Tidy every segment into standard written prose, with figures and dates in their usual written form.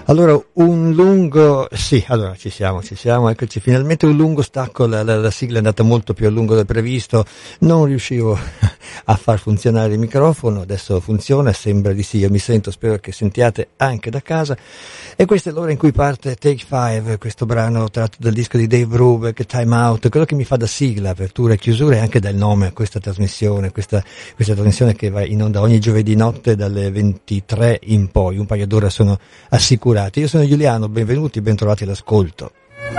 Allora, un lungo, sì, allora ci siamo, eccoci, finalmente un lungo stacco, la sigla è andata molto più a lungo del previsto, non riuscivo a far funzionare il microfono, adesso funziona, sembra di sì, io mi sento, spero che sentiate anche da casa, e questa è l'ora in cui parte Take Five, questo brano tratto dal disco di Dave Brubeck, Time Out, quello che mi fa da sigla, apertura e chiusura e anche dal nome a questa trasmissione, questa trasmissione che va in onda ogni giovedì notte dalle 23 in poi, un paio d'ore sono assicurati. Io sono Giuliano, benvenuti, bentrovati all'ascolto.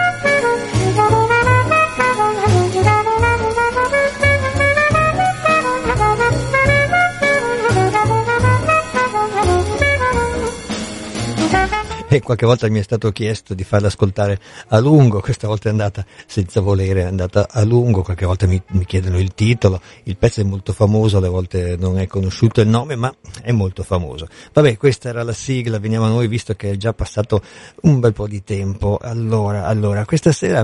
E qualche volta mi è stato chiesto di farla ascoltare a lungo, questa volta è andata senza volere, è andata a lungo, qualche volta mi chiedono il titolo, il pezzo è molto famoso, alle volte non è conosciuto il nome, ma è molto famoso. Vabbè, questa era la sigla, veniamo a noi visto che è già passato un bel po' di tempo. Allora, questa sera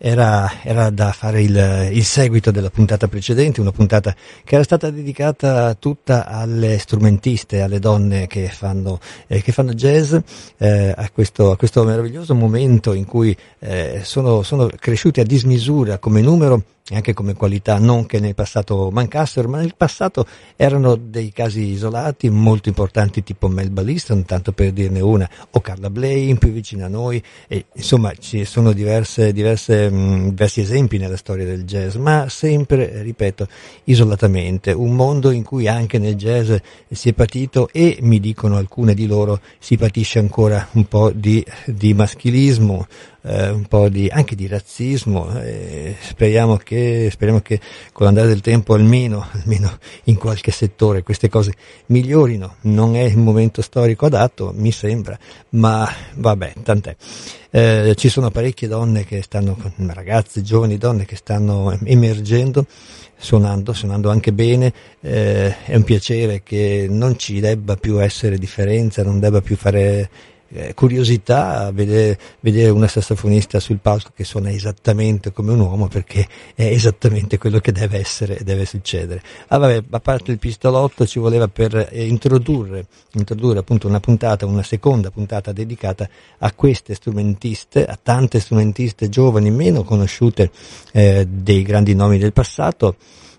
era da fare il seguito della puntata precedente, una puntata che era stata dedicata tutta alle strumentiste, alle donne che fanno jazz, a questo meraviglioso momento in cui sono cresciuti a dismisura come numero e anche come qualità, non che nel passato mancassero, ma nel passato erano dei casi isolati molto importanti, tipo Melba Liston, tanto per dirne una, o Carla Bley, più vicina a noi, e insomma ci sono diversi esempi nella storia del jazz, ma sempre, ripeto, isolatamente, un mondo in cui anche nel jazz si è patito, e mi dicono alcune di loro, si patisce ancora un po' di maschilismo, un po' anche di razzismo, speriamo che con l'andare del tempo almeno in qualche settore queste cose migliorino. Non è il momento storico adatto, mi sembra, ma vabbè, tant'è. Ci sono parecchie donne che ragazze, giovani donne che stanno emergendo, suonando anche bene, è un piacere che non ci debba più essere differenza, non debba più fare curiosità vedere una sassofonista sul palco che suona esattamente come un uomo, perché è esattamente quello che deve succedere. Vabbè, a parte il pistolotto, ci voleva per introdurre appunto una seconda puntata dedicata a queste strumentiste, a tante strumentiste giovani meno conosciute dei grandi nomi del passato,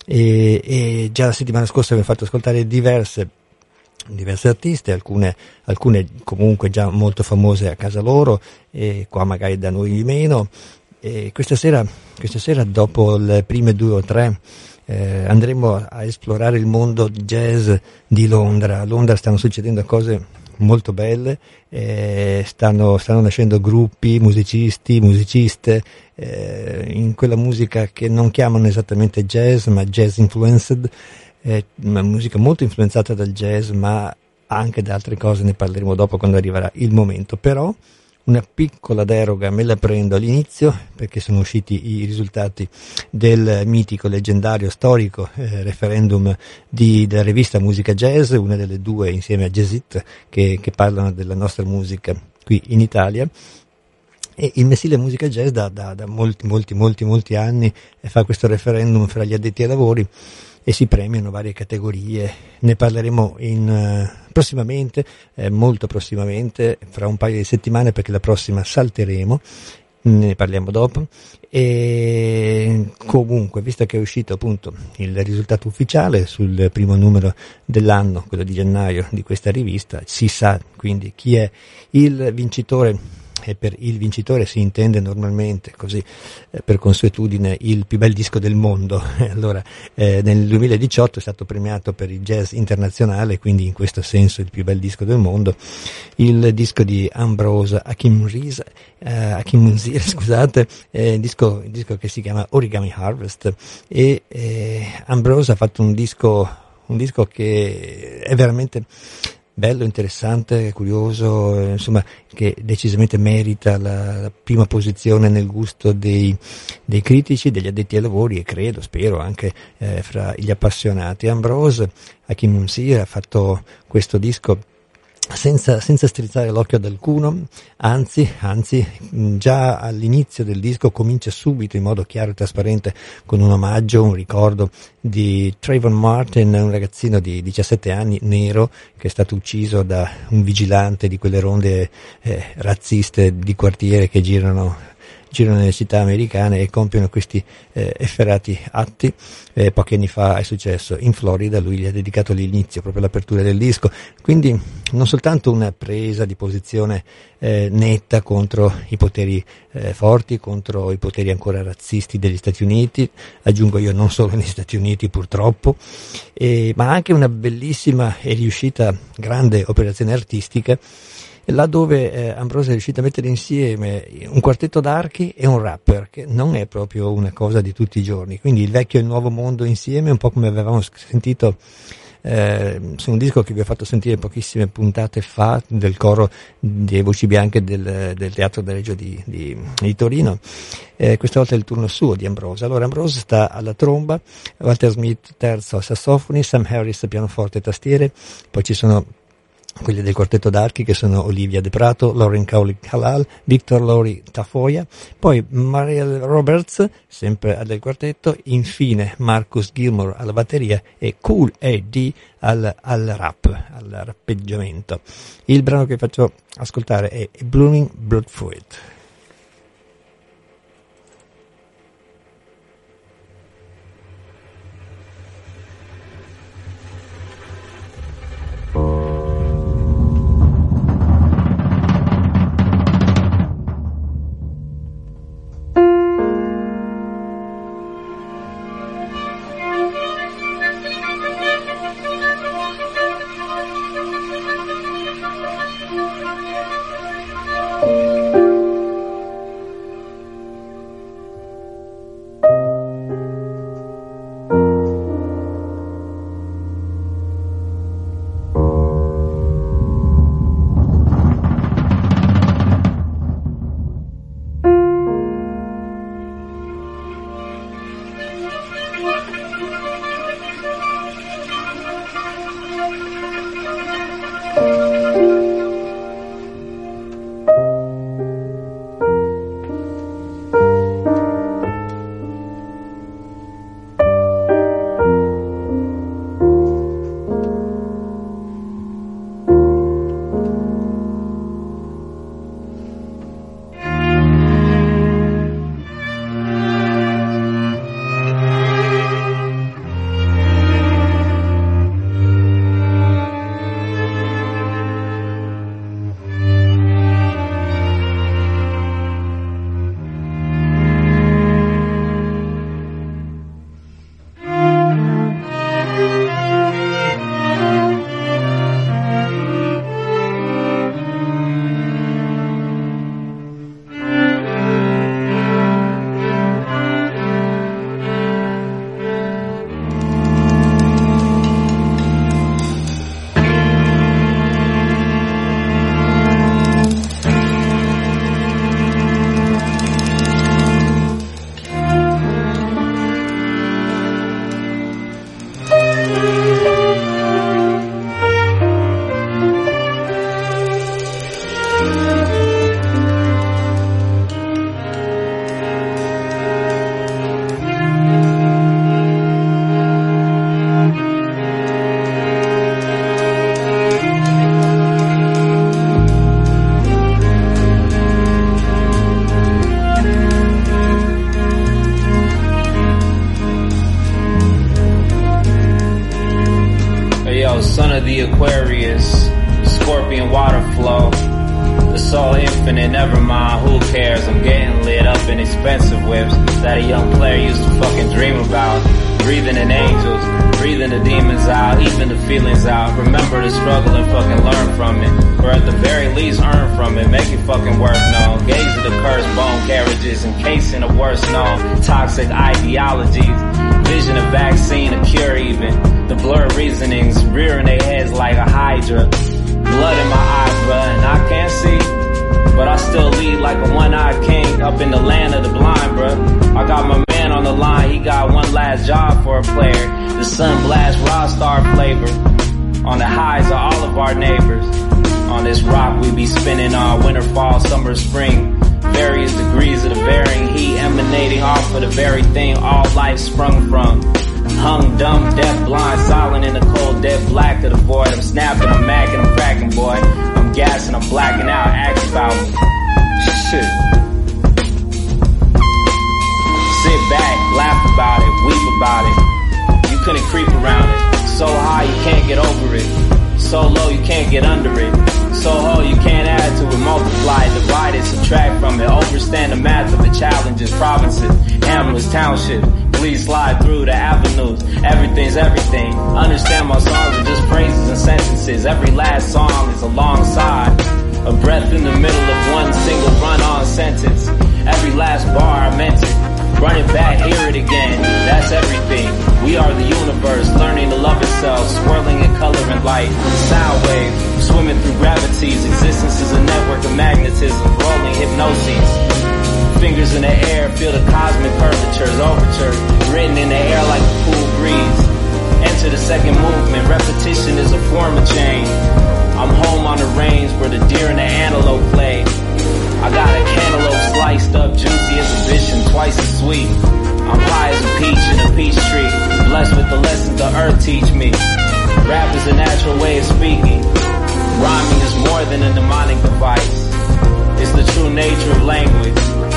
e già la settimana scorsa abbiamo fatto ascoltare diverse artiste, alcune comunque già molto famose a casa loro, e qua magari da noi di meno. E questa sera dopo le prime 2 o 3 andremo a esplorare il mondo jazz di Londra. A Londra stanno succedendo cose molto belle, stanno nascendo gruppi, musicisti, musiciste, in quella musica che non chiamano esattamente jazz, ma jazz influenced. Una musica molto influenzata dal jazz, ma anche da altre cose, ne parleremo dopo quando arriverà il momento. Però una piccola deroga me la prendo all'inizio, perché sono usciti i risultati del mitico, leggendario, storico referendum della rivista Musica Jazz, una delle due insieme a Jazzit che parlano della nostra musica qui in Italia. E il mensile Musica Jazz da molti anni fa questo referendum fra gli addetti ai lavori, e si premiano varie categorie. Ne parleremo prossimamente, molto prossimamente, fra un paio di settimane, perché la prossima salteremo, ne parliamo dopo. E comunque, visto che è uscito appunto il risultato ufficiale sul primo numero dell'anno, quello di gennaio di questa rivista, si sa quindi chi è il vincitore. E per il vincitore si intende normalmente, così per consuetudine, il più bel disco del mondo. Allora, nel 2018 è stato premiato per il jazz internazionale, quindi in questo senso il più bel disco del mondo, il disco di Ambrose Akinmunzir, il disco che si chiama Origami Harvest, e Ambrose ha fatto un disco che è veramente bello, interessante, curioso, insomma, che decisamente merita la prima posizione nel gusto dei critici, degli addetti ai lavori, e spero anche fra gli appassionati. Ambrose Akinmunzir ha fatto questo disco senza strizzare l'occhio ad alcuno, anzi, già all'inizio del disco comincia subito in modo chiaro e trasparente con un omaggio, un ricordo di Trayvon Martin, un ragazzino di 17 anni, nero, che è stato ucciso da un vigilante di quelle ronde razziste di quartiere che girano nelle città americane e compiono questi efferati atti. Pochi anni fa è successo in Florida, lui gli ha dedicato l'inizio, proprio l'apertura del disco, quindi non soltanto una presa di posizione netta contro i poteri forti, contro i poteri ancora razzisti degli Stati Uniti, aggiungo io non solo negli Stati Uniti purtroppo, ma anche una bellissima e riuscita grande operazione artistica, là dove Ambrose è riuscito a mettere insieme un quartetto d'archi e un rapper, che non è proprio una cosa di tutti i giorni, quindi il vecchio e il nuovo mondo insieme, un po' come avevamo sentito su un disco che vi ho fatto sentire pochissime puntate fa, del coro dei Voci Bianche del Teatro da Reggio di Torino. Questa volta è il turno suo di Ambrose. Allora Ambrose sta alla tromba, Walter Smith terzo a sassofoni, Sam Harris pianoforte e tastiere, poi ci sono quelli del quartetto d'archi che sono Olivia De Prato, Lauren Cowley Halal, Victor Lowry Tafoya, poi Mariel Roberts sempre del quartetto, infine Marcus Gilmore alla batteria e Kool A.D. al rappeggiamento. Il brano che faccio ascoltare è Blooming Bloodfruit. Son of the Aquarius, Scorpion water flow, the soul infinite, never mind, who cares? I'm getting lit up in expensive whips that a young player used to fucking dream about. Breathing in angels, breathing the demons out, even the feelings out. Remember the struggle and fucking learn from it, or at the very least earn from it, make it fucking worth known. Gaze at the cursed bone carriages, encasing the worst known toxic ideologies. Vision a vaccine, a cure even. The blurred reasonings rearing their heads like a hydra. Blood in my eyes, bruh, and I can't see, but I still lead like a one-eyed king up in the land of the blind, bruh. I got my man on the line, he got one last job for a player. The sun blast raw star flavor on the highs of all of our neighbors. on this rock we be spinning on. Winter, fall, summer, spring, various degrees of the varying heat emanating off of the very thing all life sprung from. Hung, dumb, deaf, blind, silent in the cold, dead black of the void. I'm snapping, I'm macking, I'm cracking, boy. I'm gassing, I'm blacking out, ask about me. Shit. Sit back, laugh about it, weep about it. You couldn't creep around it. So high you can't get over it. So low you can't get under it. So whole you can't add to it, multiply it, divide it, subtract from it. Overstand the math of the challenges, provinces, hamlets, townships. Please slide through the avenues. Everything's everything. Understand my songs are just phrases and sentences. Every last song is alongside a breath in the middle of one single run-on sentence. Every last bar I meant it. Run it back, hear it again. That's everything. We are the universe, learning to love itself, swirling in color and light. Sound waves, swimming through gravities. Existence is a network of magnetism, rolling hypnoses. Fingers in the air, feel the cosmic curvatures, overtures, written in the air like a cool breeze. Enter the second movement, repetition is a form of change. I'm home on the range where the deer and the antelope play. I got a cantaloupe sliced up, juicy as a vision, twice as sweet. I'm high as a peach in a peach tree, blessed with the lessons the earth teach me. Rap is a natural way of speaking. Rhyming is more than a mnemonic device. It's the true nature of language.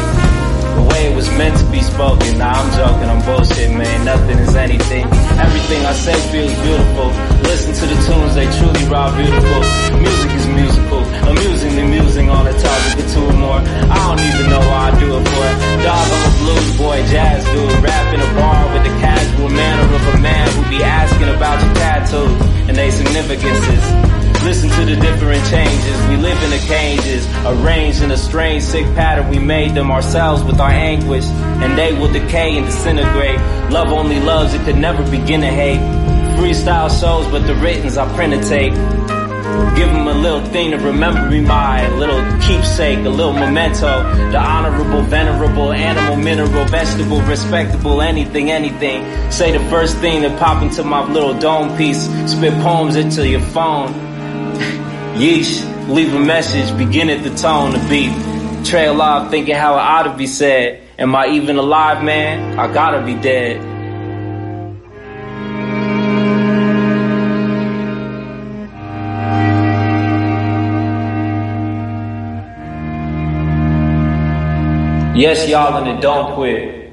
The way it was meant to be spoken. Nah, I'm joking, I'm bullshit, man. Nothing is anything. Everything I say feels beautiful. Listen to the tunes, they truly raw beautiful. Music is musical, amusingly musing on a topic or two or more. I don't even know why I do it for it. Dog, I'm a blues boy, jazz dude, rapping a bar with the casual manner of a man who be asking about your tattoos and their significances. Listen to the different changes. We live in the cages, arranged in a strange, sick pattern. We made them ourselves with our anguish, and they will decay and disintegrate. Love only loves, it could never begin to hate. Freestyle shows, but the writtens I print a tape. Give them a little thing to remember me by, a little keepsake, a little memento. The honorable, venerable, animal, mineral, vegetable, respectable, anything, anything. Say the first thing that pop into my little dome piece. Spit poems into your phone. Yeesh, leave a message, begin at the tone, the beat. Trail off thinking how it ought to be said. Am I even alive, man? I gotta be dead. Yes, y'all, and it don't quit.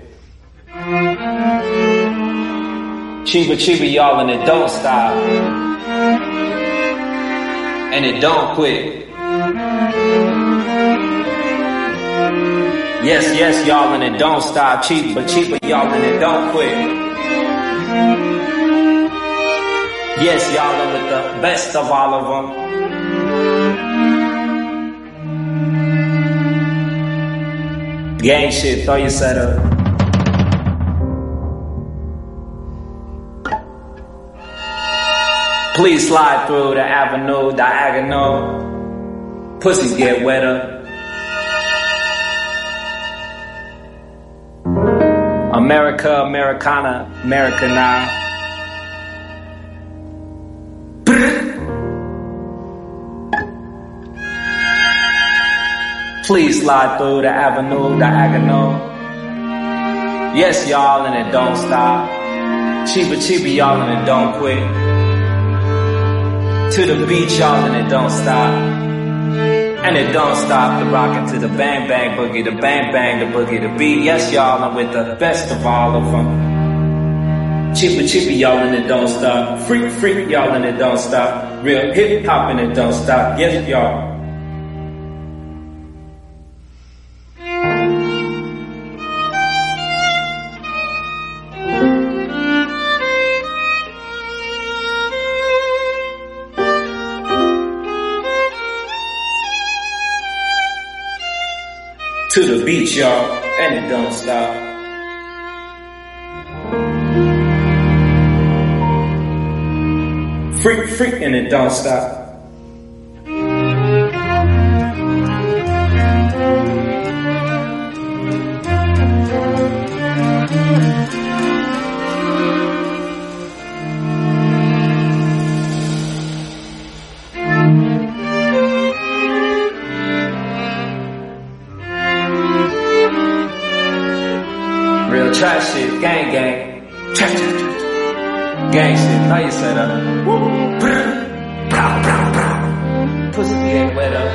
Chiba chiba, y'all, and it don't stop. And it don't quit. Yes, yes, y'all, and it don't stop. Cheaper, cheaper, y'all, and it don't quit. Yes, y'all, and with the best of all of them. Gang shit, throw your set up. Please slide through the avenue, diagonal. Pussies get wetter. America, Americana, Americana. Please slide through the avenue, diagonal. Yes, y'all, and it don't stop. Chiba chiba, y'all, and it don't quit. To the beat, y'all, and it don't stop. And it don't stop. The rockin' to the bang bang boogie, the bang bang, the boogie, the beat. Yes, y'all, I'm with the best of all of them. Chiba chiba, y'all, and it don't stop. Freak freak, y'all, and it don't stop. Real hip hop, and it don't stop. Yes, y'all. To the beat, y'all, and it don't stop. Freak, freak, and it don't stop. Real trap shit, gang gang. Trap, trap, trap. Gang shit, how you say that? Woo. Brow, brow, brow. Pussy ain't wet up.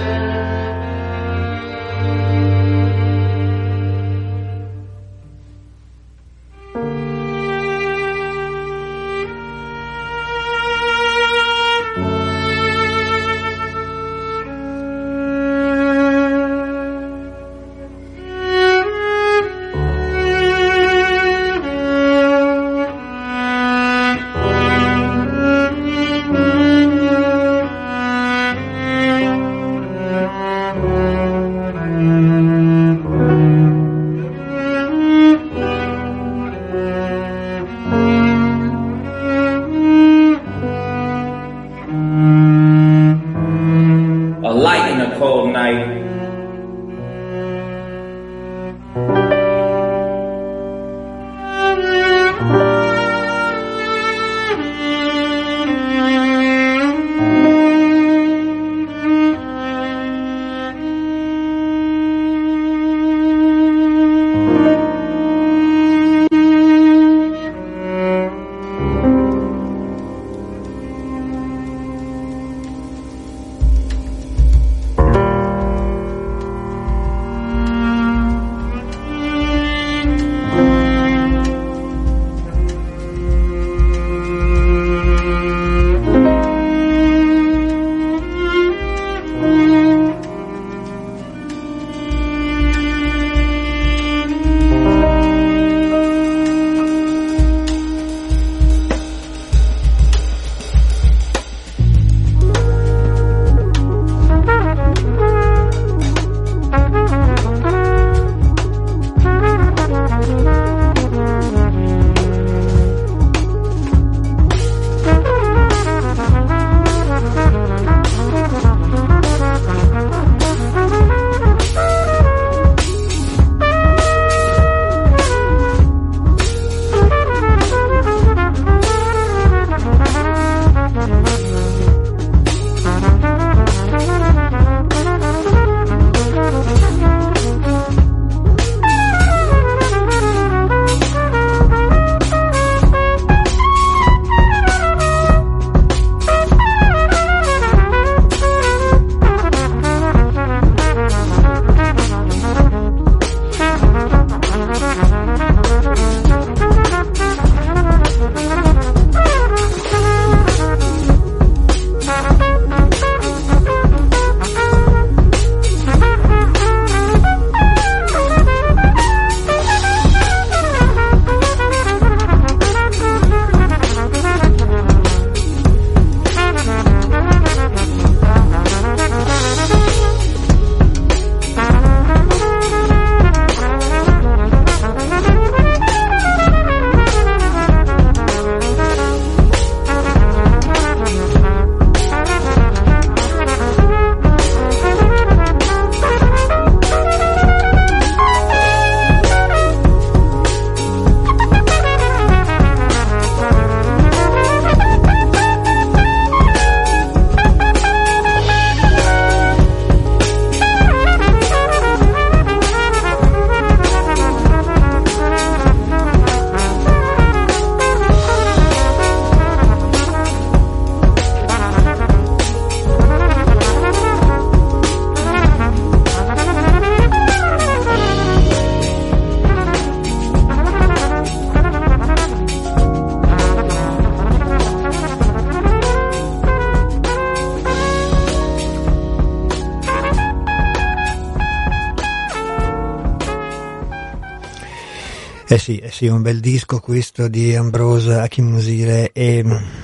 Sì, un bel disco questo di Ambrose Akinmusire e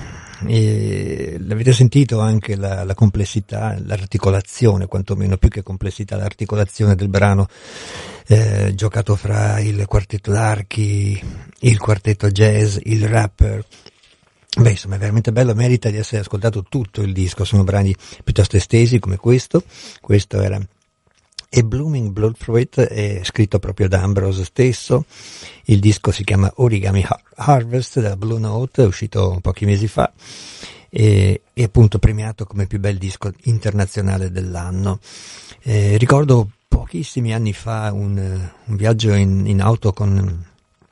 l'avete sentito anche la complessità, l'articolazione, quantomeno più che complessità, l'articolazione del brano giocato fra il quartetto d'archi, il quartetto jazz, il rapper. Beh, insomma, è veramente bello, merita di essere ascoltato tutto il disco, sono brani piuttosto estesi come questo era A Blooming Bloodfruit, è scritto proprio da Ambrose stesso. Il disco si chiama Origami Harvest da Blue Note, è uscito pochi mesi fa e appunto premiato come più bel disco internazionale dell'anno. Ricordo pochissimi anni fa un viaggio in auto con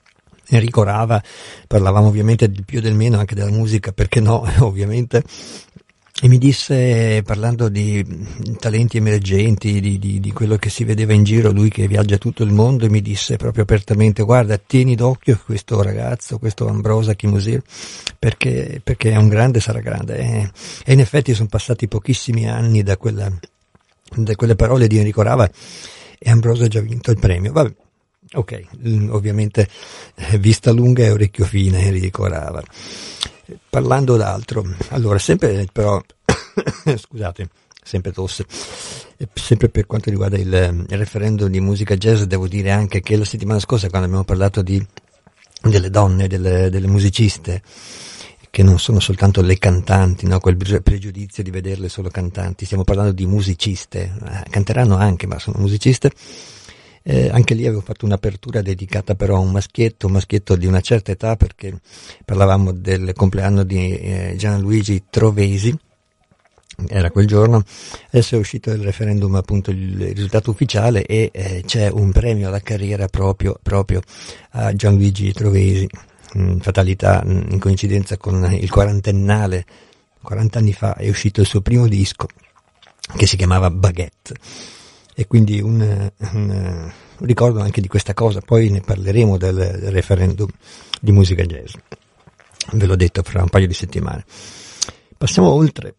Enrico Rava, parlavamo ovviamente del più e del meno, anche della musica, perché no, ovviamente, e mi disse, parlando di talenti emergenti, di quello che si vedeva in giro, lui che viaggia tutto il mondo, e mi disse proprio apertamente: guarda, tieni d'occhio questo ragazzo, questo Ambrosa Kimusir, perché è un grande, sarà grande. E in effetti sono passati pochissimi anni da quelle parole di Enrico Rava e Ambrosa ha già vinto il premio. Vabbè. Ok, ovviamente vista lunga e orecchio fine, Enrico Rava. Parlando d'altro, allora sempre però, scusate, sempre tosse, sempre per quanto riguarda il referendum di musica jazz, devo dire anche che la settimana scorsa, quando abbiamo parlato delle donne, delle musiciste, che non sono soltanto le cantanti, no? Quel pregiudizio di vederle solo cantanti, stiamo parlando di musiciste, canteranno anche, ma sono musiciste. Anche lì avevo fatto un'apertura dedicata però a un maschietto di una certa età, perché parlavamo del compleanno di Gianluigi Trovesi, era quel giorno. Adesso è uscito il referendum, appunto il risultato ufficiale, e c'è un premio alla carriera proprio a Gianluigi Trovesi, fatalità, in coincidenza con il quarantennale. 40 anni fa è uscito il suo primo disco, che si chiamava Baguette. E quindi un ricordo anche di questa cosa. Poi ne parleremo del referendum di musica jazz, ve l'ho detto, fra un paio di settimane. Passiamo oltre.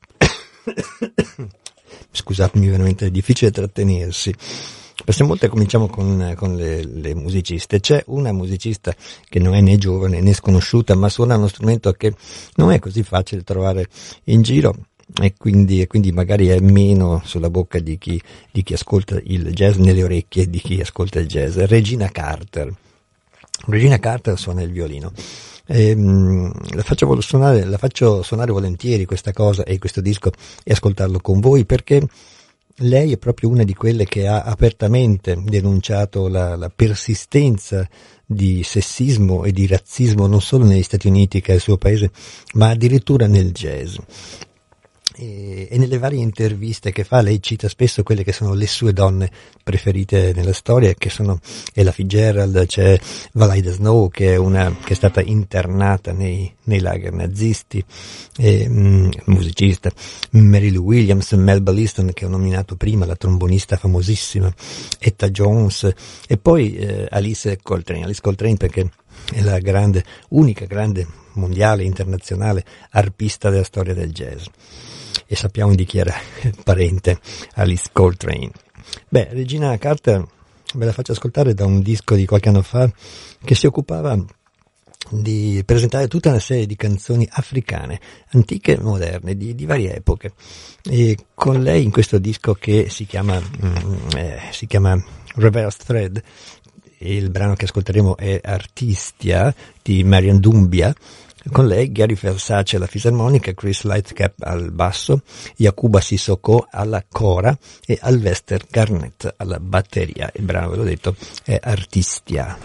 Scusatemi, veramente è difficile trattenersi. Passiamo oltre, cominciamo con le musiciste. C'è una musicista che non è né giovane né sconosciuta, ma suona uno strumento che non è così facile trovare in giro, e quindi magari è meno sulla bocca di chi ascolta il jazz, nelle orecchie di chi ascolta il jazz. Regina Carter suona il violino. La faccio suonare volentieri questa cosa e questo disco, e ascoltarlo con voi, perché lei è proprio una di quelle che ha apertamente denunciato la persistenza di sessismo e di razzismo non solo negli Stati Uniti, che è il suo paese, ma addirittura nel jazz. E nelle varie interviste che fa, lei cita spesso quelle che sono le sue donne preferite nella storia, che sono Ella Fitzgerald, c'è Valaida Snow, che è stata internata nei lager nazisti, musicista, Mary Lou Williams, Melba Liston, che ho nominato prima, la trombonista famosissima, Etta Jones, e poi Alice Coltrane, perché è la unica grande mondiale, internazionale arpista della storia del jazz. E sappiamo di chi era parente Alice Coltrane. Regina Carter ve la faccio ascoltare da un disco di qualche anno fa, che si occupava di presentare tutta una serie di canzoni africane, antiche e moderne, di varie epoche. E con lei in questo disco, che si chiama Reverse Thread, e il brano che ascolteremo è Artistia di Marian Doumbia. Con lei Gary Versace alla fisarmonica, Chris Lightcap al basso, Yakuba Sissoko alla cora e Alvester Garnett alla batteria. Il brano, ve l'ho detto, è Artistia.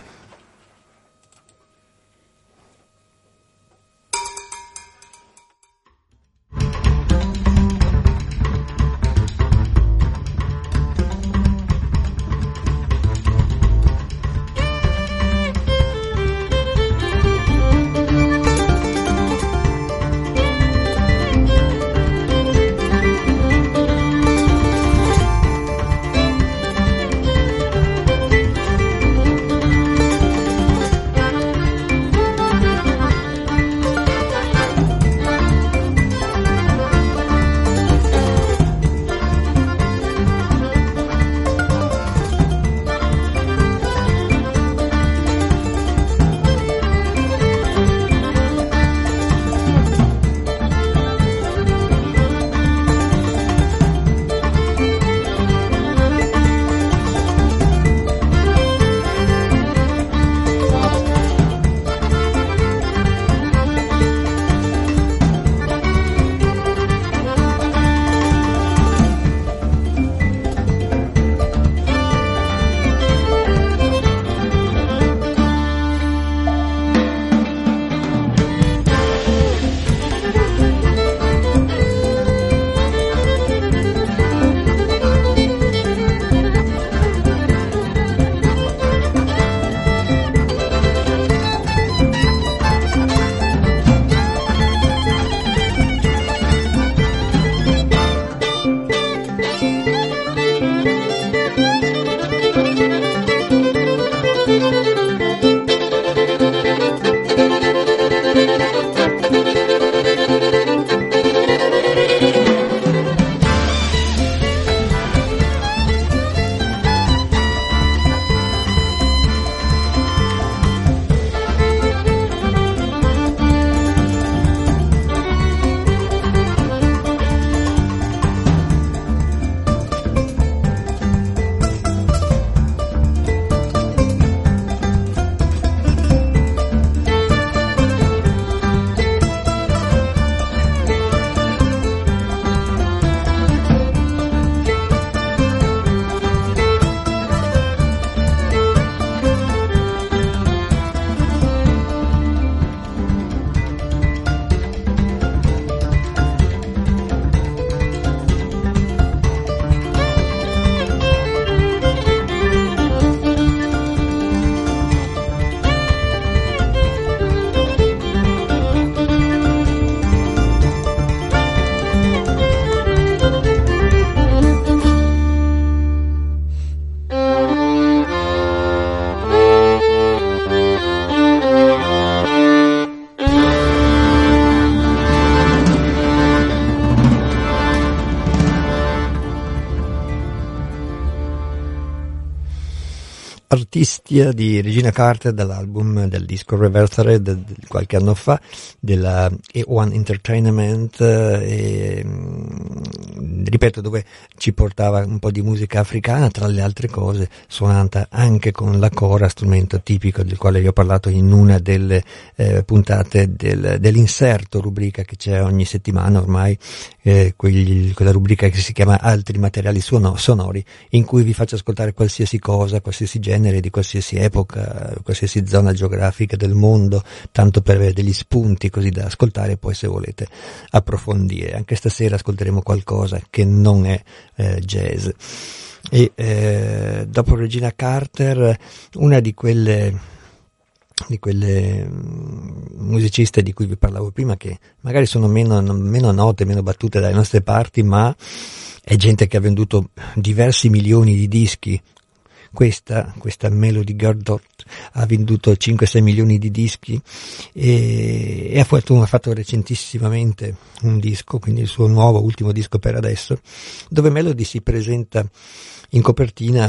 Artistia di Regina Carter, dall'album del disco Reverse Red di qualche anno fa, della E1 Entertainment, ripeto, dove ci portava un po' di musica africana, tra le altre cose suonata anche con la kora, strumento tipico del quale vi ho parlato in una delle puntate dell'inserto, rubrica che c'è ogni settimana ormai, quella rubrica che si chiama Altri materiali sonori, in cui vi faccio ascoltare qualsiasi cosa, qualsiasi genere, di qualsiasi epoca, qualsiasi zona geografica del mondo, tanto per avere degli spunti così da ascoltare, poi se volete approfondire. Anche stasera ascolteremo qualcosa che non è jazz. E dopo Regina Carter, una di quelle musiciste di cui vi parlavo prima, che magari sono meno note, meno battute dalle nostre parti, ma è gente che ha venduto diversi milioni di dischi. Questa Melody Gardot ha venduto 5-6 milioni di dischi e ha fatto recentissimamente un disco, quindi il suo nuovo ultimo disco per adesso, dove Melody si presenta in copertina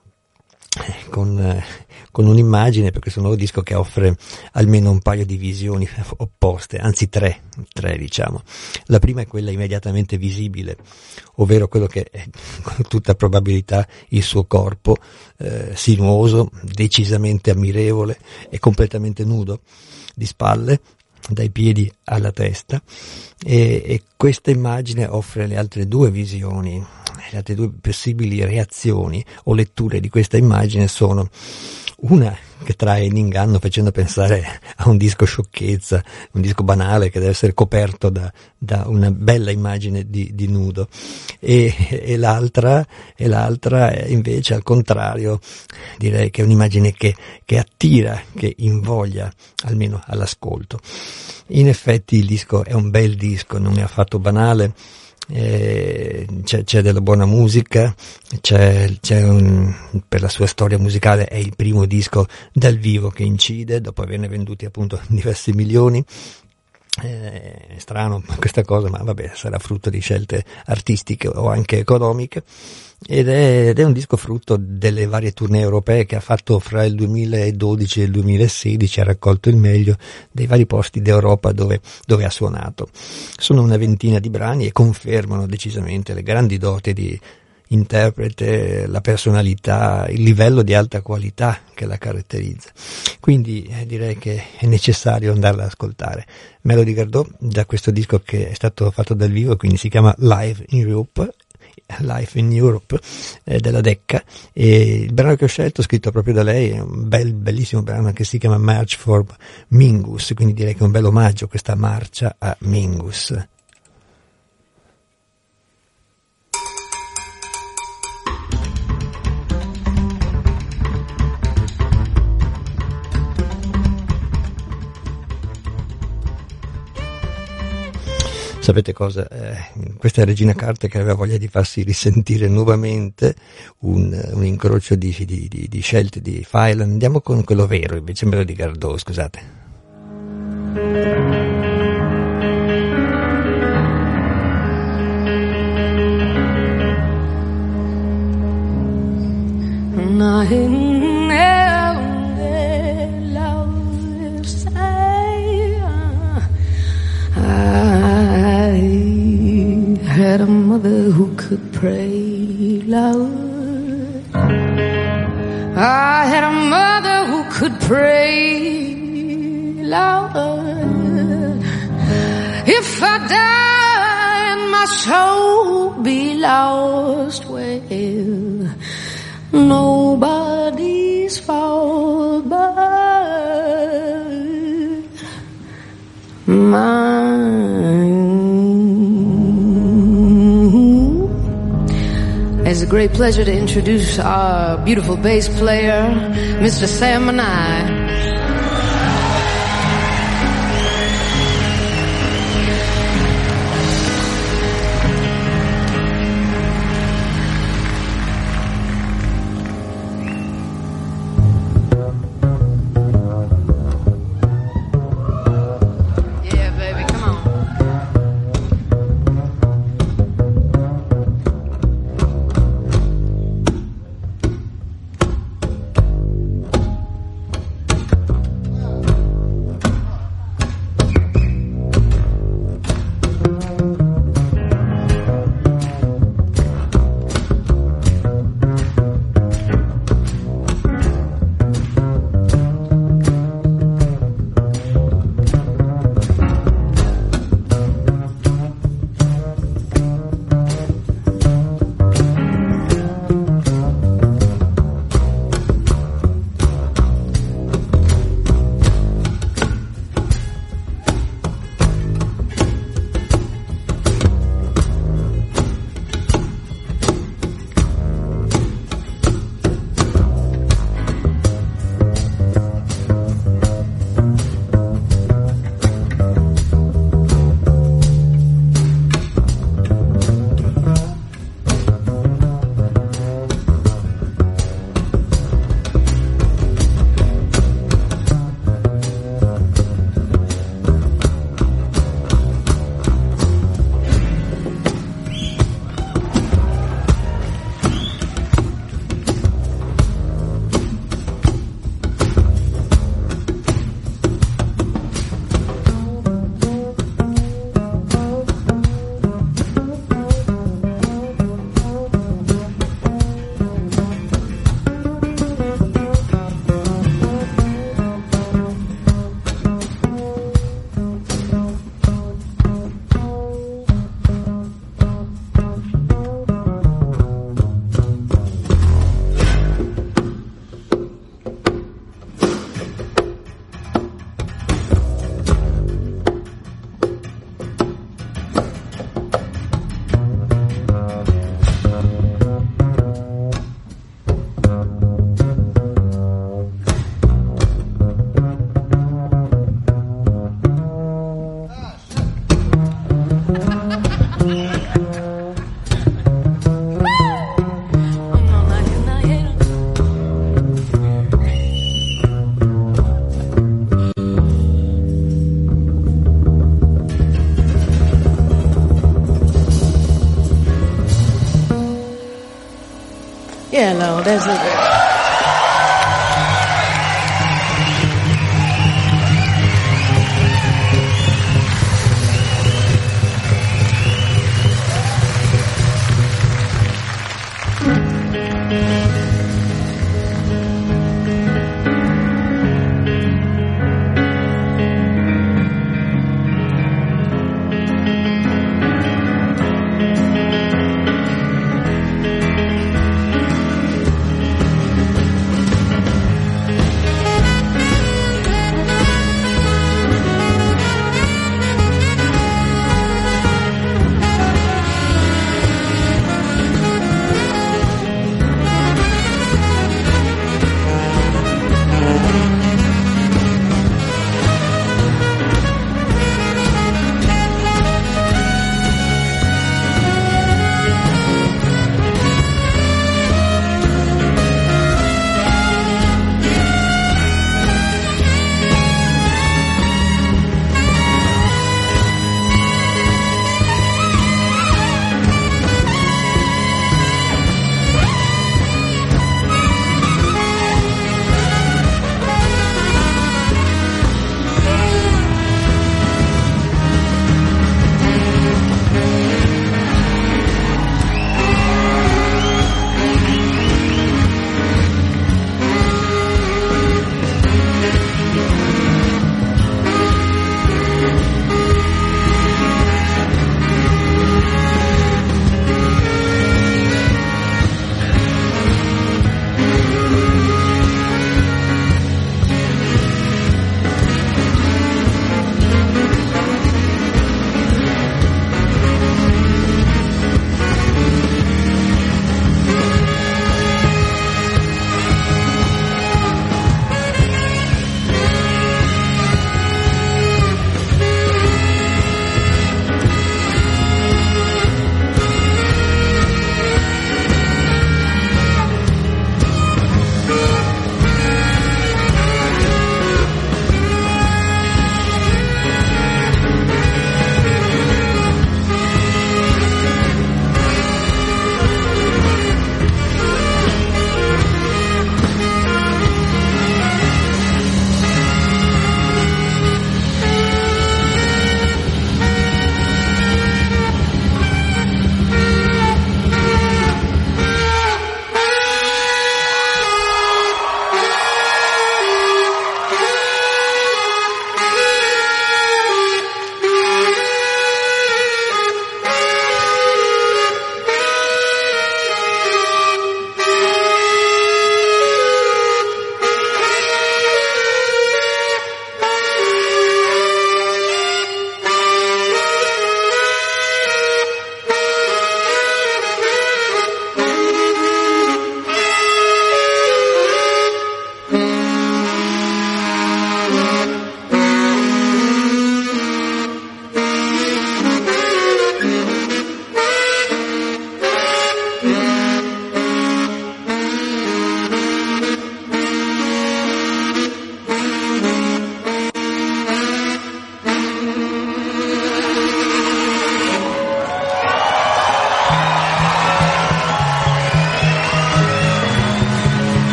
con un'immagine per questo nuovo disco che offre almeno un paio di visioni opposte, anzi tre diciamo. La prima è quella immediatamente visibile, ovvero quello che è con tutta probabilità il suo corpo sinuoso, decisamente ammirevole e completamente nudo, di spalle, dai piedi alla testa, e questa immagine offre le altre due visioni. Le altre due possibili reazioni o letture di questa immagine sono una che trae in inganno facendo pensare a un disco sciocchezza, un disco banale che deve essere coperto da una bella immagine di nudo, e l'altra invece al contrario, direi che è un'immagine che attira, che invoglia almeno all'ascolto. In effetti il disco è un bel disco, non è affatto banale. C'è della buona musica, per la sua storia musicale è il primo disco dal vivo che incide dopo averne venduti appunto diversi milioni. È strano questa cosa, ma vabbè, sarà frutto di scelte artistiche o anche economiche, ed è un disco frutto delle varie tournée europee che ha fatto fra il 2012 e il 2016, ha raccolto il meglio dei vari posti d'Europa dove ha suonato. Sono una ventina di brani e confermano decisamente le grandi doti di interprete, la personalità, il livello di alta qualità che la caratterizza. Quindi direi che è necessario andarla ad ascoltare. Melody Gardot, da questo disco che è stato fatto dal vivo, quindi si chiama Live in Europe, della Decca, e il brano che ho scelto, scritto proprio da lei, è un bellissimo brano che si chiama March for Mingus, quindi direi che è un bel omaggio questa marcia a Mingus. Sapete cosa? Questa è Regina Carter che aveva voglia di farsi risentire nuovamente un incrocio di scelte di file. Andiamo con quello vero, invece Melody Gardot, scusate. Had a mother who could pray, Lord. I had a mother who could pray, Lord. If I die and my soul be lost, well, nobody's fault but mine. It's a great pleasure to introduce our beautiful bass player, Mr. Sam Manai. Oh, that's it.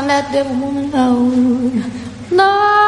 find that devil woman alone. No.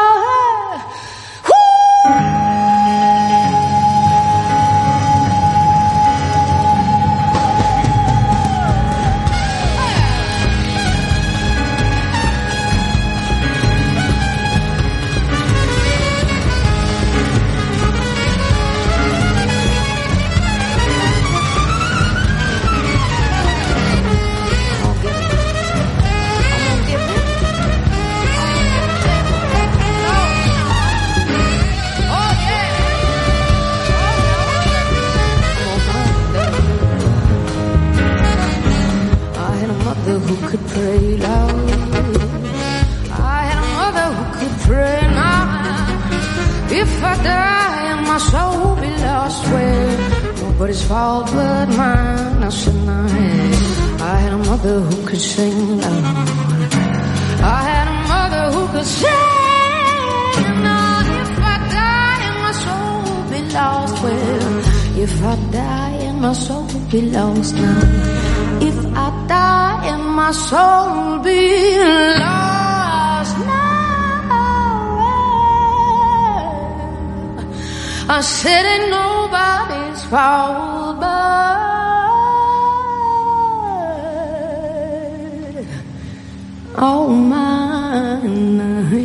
Who could pray loud? I had a mother who could pray now. If I die and my soul will be lost, well, nobody's fault but mine. I said, I had a mother who could sing loud. I had a mother who could sing. Now, if I die and my soul will be lost, well, if I die and my soul will be lost now. If I die and my soul will be lost now, I said it nobody's fault but all mine.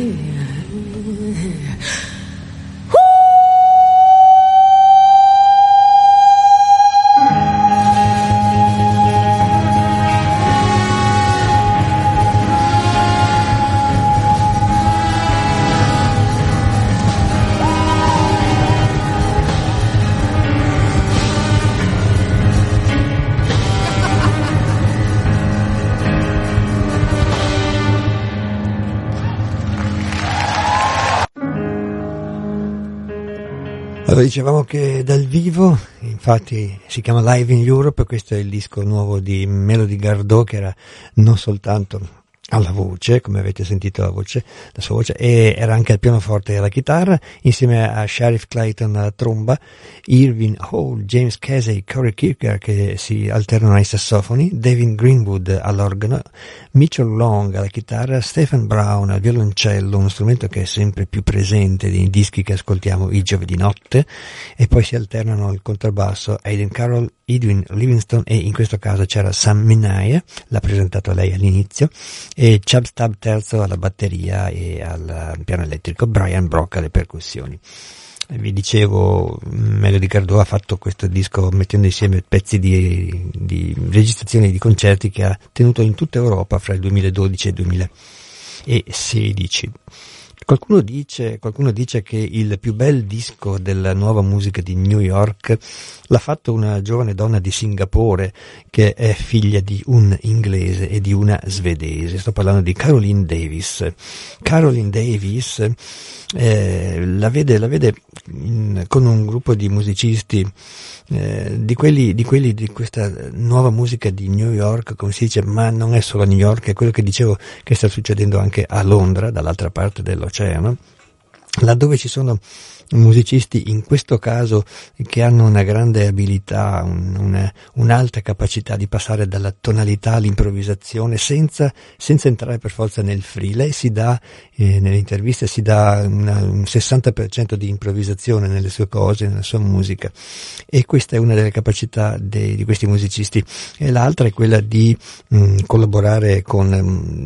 Allora, dicevamo che dal vivo, infatti si chiama Live in Europe, questo è il disco nuovo di Melody Gardot, che era non soltanto alla voce, come avete sentito la sua voce, e era anche al pianoforte e alla chitarra, insieme a Sheriff Clayton alla tromba, Irving Hall, James Casey, Corey Kirker che si alternano ai sassofoni, David Greenwood all'organo, Mitchell Long alla chitarra, Stephen Brown al violoncello, uno strumento che è sempre più presente nei dischi che ascoltiamo i giovedì notte, e poi si alternano al contrabbasso Aidan Carroll, Edwin Livingston, e in questo caso c'era Sam Minaya, l'ha presentato lei all'inizio, e Chub Stab terzo alla batteria e al piano elettrico, Brian Brock alle percussioni. Vi dicevo, Melody Gardot ha fatto questo disco mettendo insieme pezzi di registrazioni di concerti che ha tenuto in tutta Europa fra il 2012 e il 2016. Qualcuno dice che il più bel disco della nuova musica di New York l'ha fatto una giovane donna di Singapore che è figlia di un inglese e di una svedese. Sto parlando di Caroline Davis. Caroline Davis la vede con un gruppo di musicisti di questa nuova musica di New York, come si dice, ma non è solo a New York, è quello che dicevo che sta succedendo anche a Londra, dall'altra parte dell'oceano, laddove ci sono musicisti, in questo caso, che hanno una grande abilità, un'alta capacità di passare dalla tonalità all'improvvisazione senza entrare per forza nel free. Lei si dà, nelle interviste, si dà un 60% di improvvisazione nelle sue cose, nella sua musica, e questa è una delle capacità di questi musicisti. E l'altra è quella di collaborare con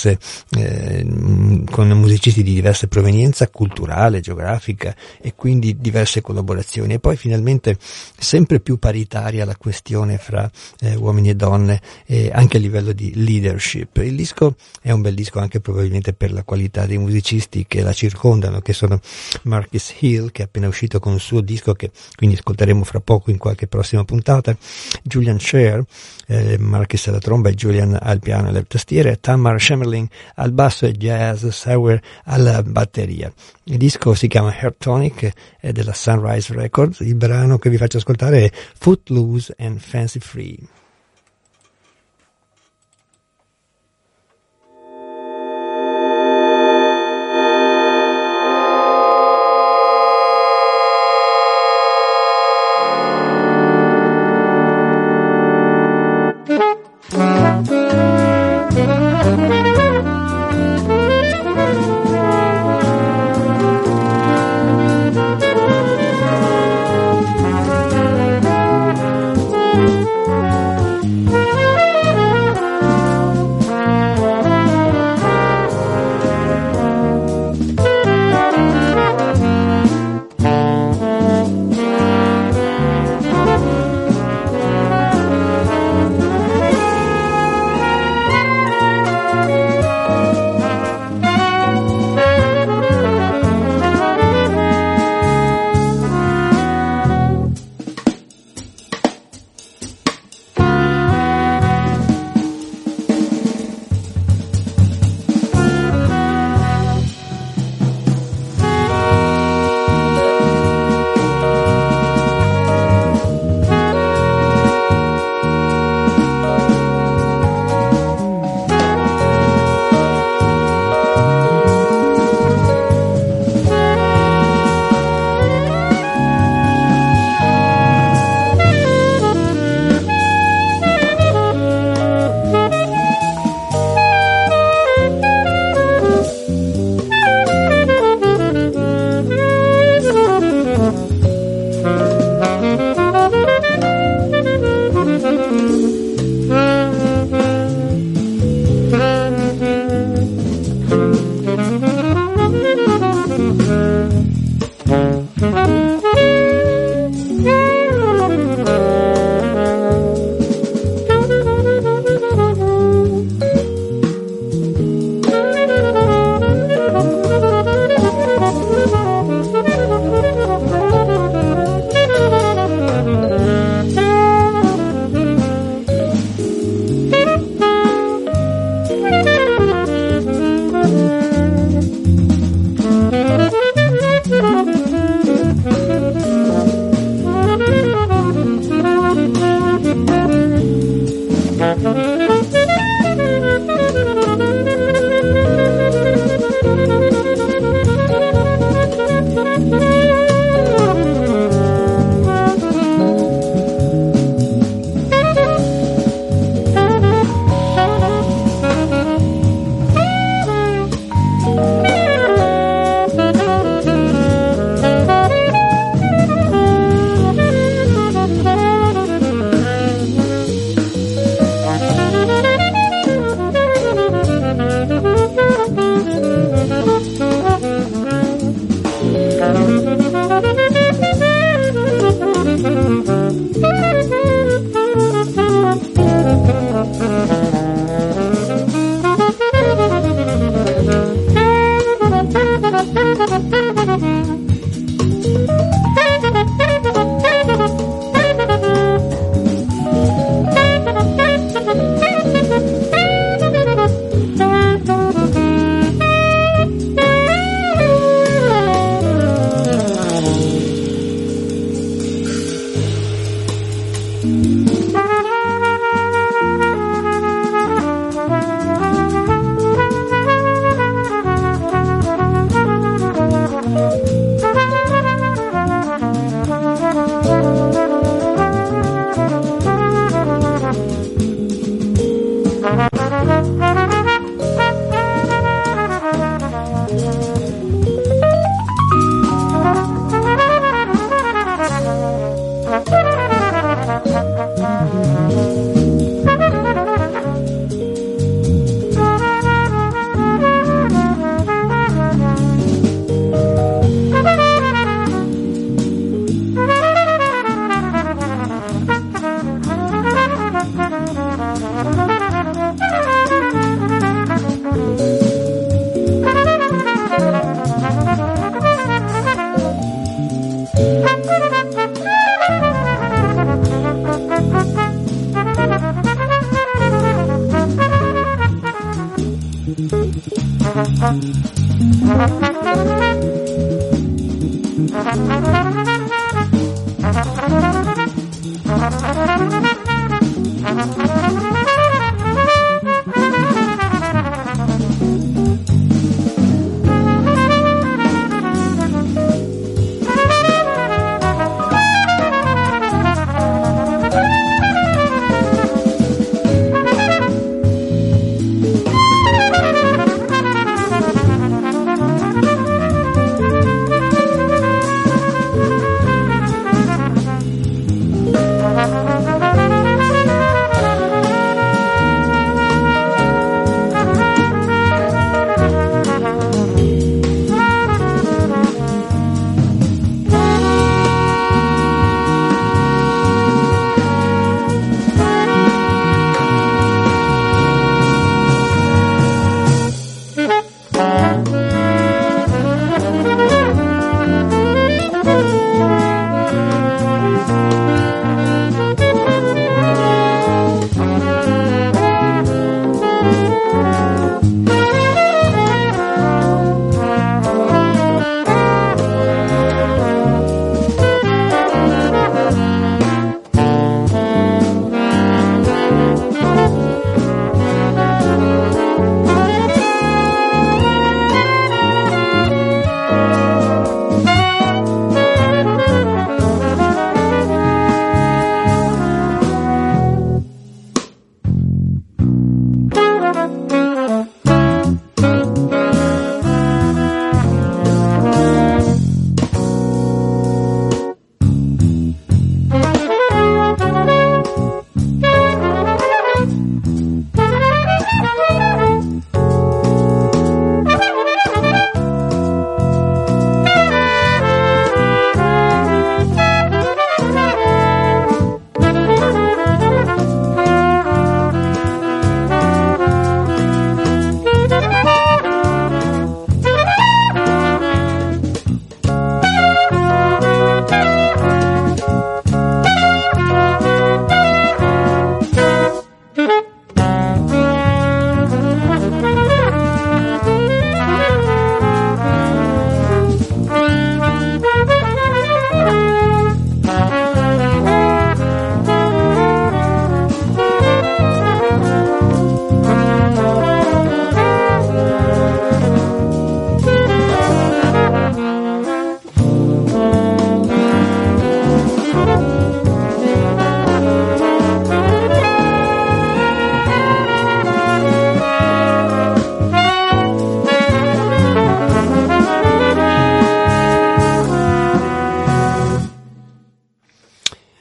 con musicisti di diversa provenienza culturale, geografica, e quindi diverse collaborazioni, e poi finalmente sempre più paritaria la questione fra uomini e donne, anche a livello di leadership. Il disco è un bel disco anche probabilmente per la qualità dei musicisti che la circondano, che sono Marcus Hill, che è appena uscito con il suo disco, che quindi ascolteremo fra poco in qualche prossima puntata, Julian Scher, Marcus alla tromba e Julian al piano e alle tastiere, Tamar Schemerling al basso e Jazz Sauer alla batteria. Il disco si chiama Hairtonic, è della Sunrise Records. Il brano che vi faccio ascoltare è Footloose and Fancy Free.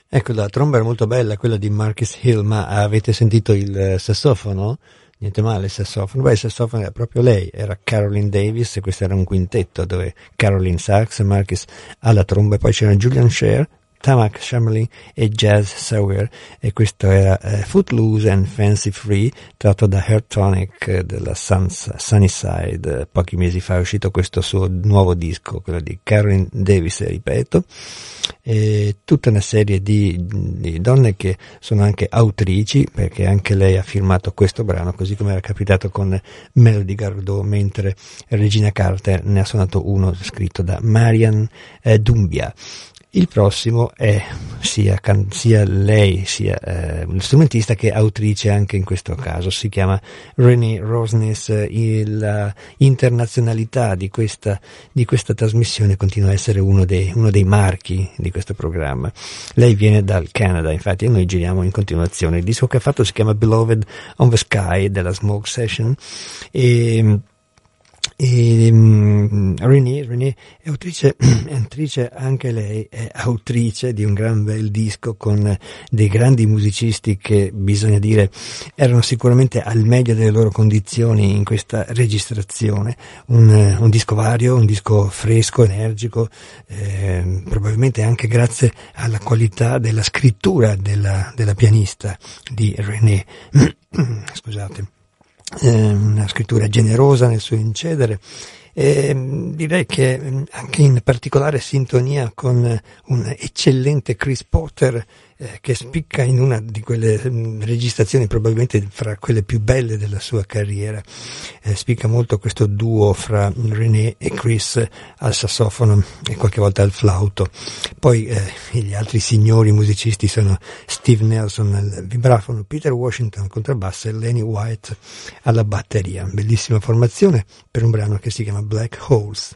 Ecco, la tromba era molto bella, quella di Marcus Hill, ma avete sentito il sassofono? Niente male il sassofono. Beh, il sassofono era proprio lei, era Carolyn Davis, e questo era un quintetto dove Carolyn sax, Marcus alla tromba, e poi c'era Julian Scher, Tamak Chamberlain e Jazz Sawyer, e questo era Footloose and Fancy Free, tratto da Hair Tonic della Sunnyside. Pochi mesi fa è uscito questo suo nuovo disco, quello di Carolyn Davis, ripeto, e tutta una serie di donne che sono anche autrici, perché anche lei ha firmato questo brano, così come era capitato con Melody Gardot, mentre Regina Carter ne ha suonato uno scritto da Marian Dumbia. Il prossimo è sia lei, sia strumentista che autrice anche in questo caso. Si chiama Renee Rosnes. La internazionalità di questa trasmissione continua a essere uno dei marchi di questo programma. Lei viene dal Canada, infatti, e noi giriamo in continuazione. Il disco che ha fatto si chiama Beloved on the Sky, della Smoke Session, e Renee è autrice anche lei, è autrice di un gran bel disco con dei grandi musicisti che, bisogna dire, erano sicuramente al meglio delle loro condizioni in questa registrazione. Un disco vario, un disco fresco, energico, probabilmente anche grazie alla qualità della scrittura della pianista di Renee. Scusate. Una scrittura generosa nel suo incedere, e direi che anche in particolare sintonia con un eccellente Chris Potter, che spicca in una di quelle registrazioni probabilmente fra quelle più belle della sua carriera. Spicca molto questo duo fra Renee e Chris al sassofono e qualche volta al flauto. Poi gli altri signori musicisti sono Steve Nelson al vibrafono, Peter Washington al contrabbasso e Lenny White alla batteria. Bellissima formazione per un brano che si chiama Black Holes.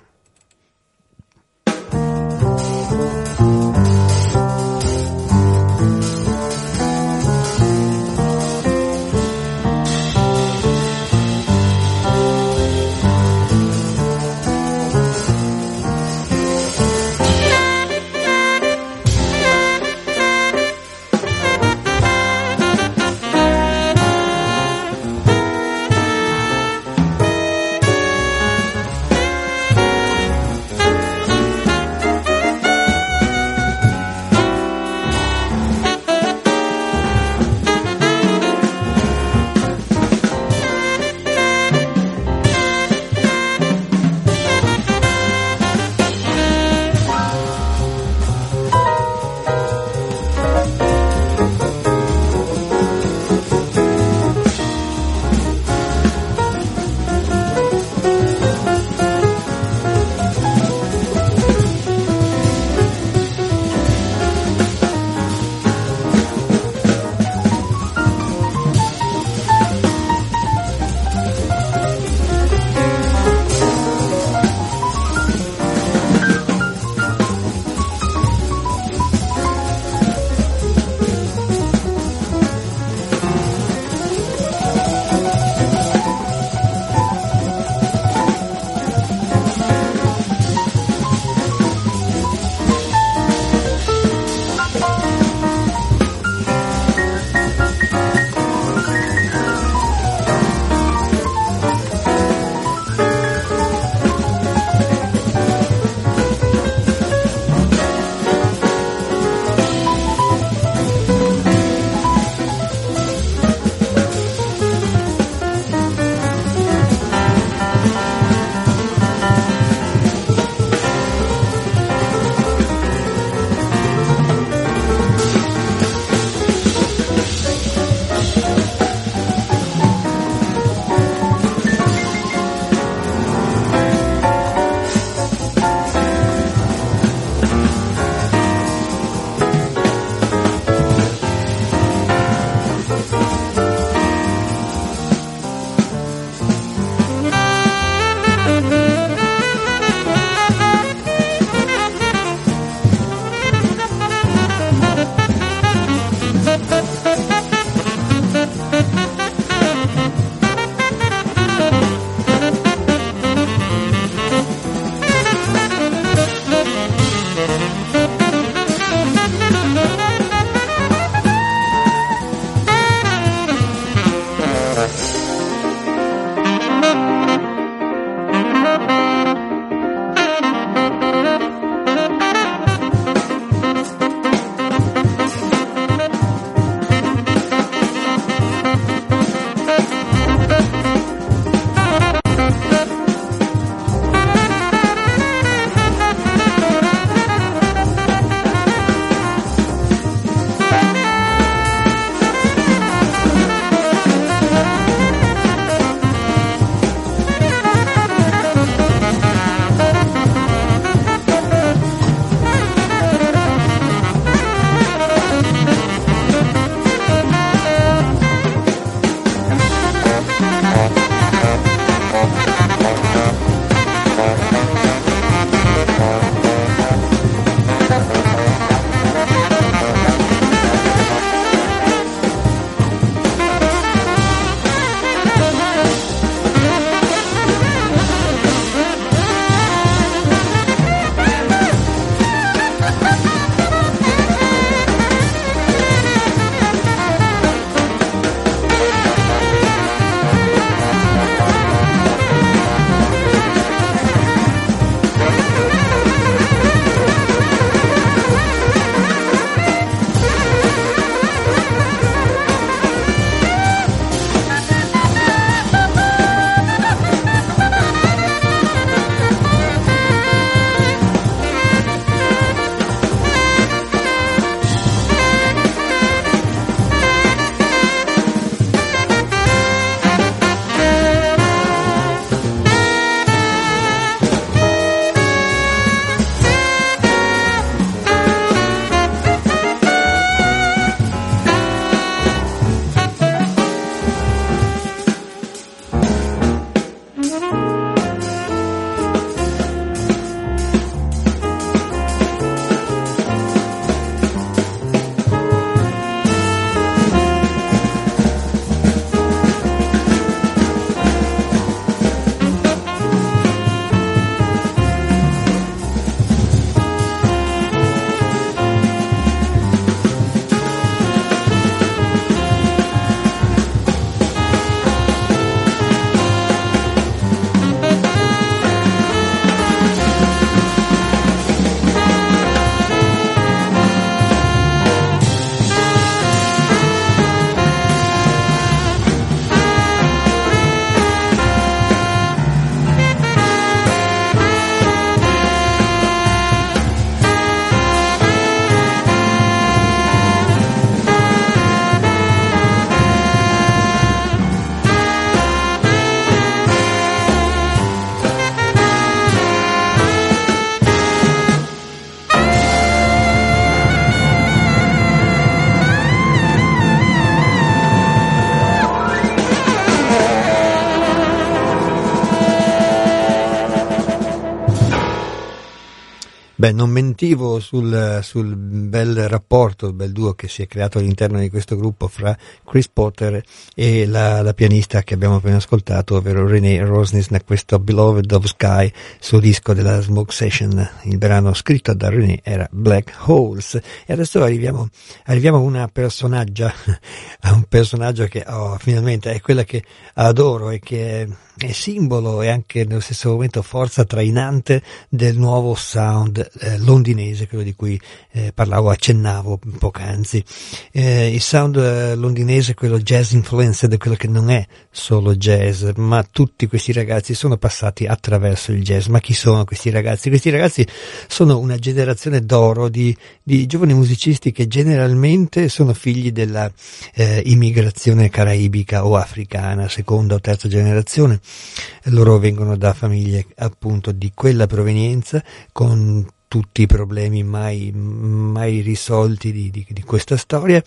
Beh, non mentivo sul bel rapporto, il bel duo che si è creato all'interno di questo gruppo fra Chris Potter e la pianista che abbiamo appena ascoltato, ovvero Renee Rosnes, questo Beloved of Sky, suo disco della Smoke Session. Il brano scritto da Renee era Black Holes. E adesso arriviamo a una personaggia, a un personaggio che finalmente è quella che adoro e che è simbolo e anche nello stesso momento forza trainante del nuovo sound londinese, quello di cui accennavo poc'anzi. Il sound londinese, quello jazz influenced, quello che non è solo jazz, ma tutti questi ragazzi sono passati attraverso il jazz. Ma chi sono questi ragazzi? Questi ragazzi sono una generazione d'oro di giovani musicisti che generalmente sono figli della immigrazione caraibica o africana, seconda o terza generazione. Loro vengono da famiglie appunto di quella provenienza, con tutti i problemi mai risolti di questa storia,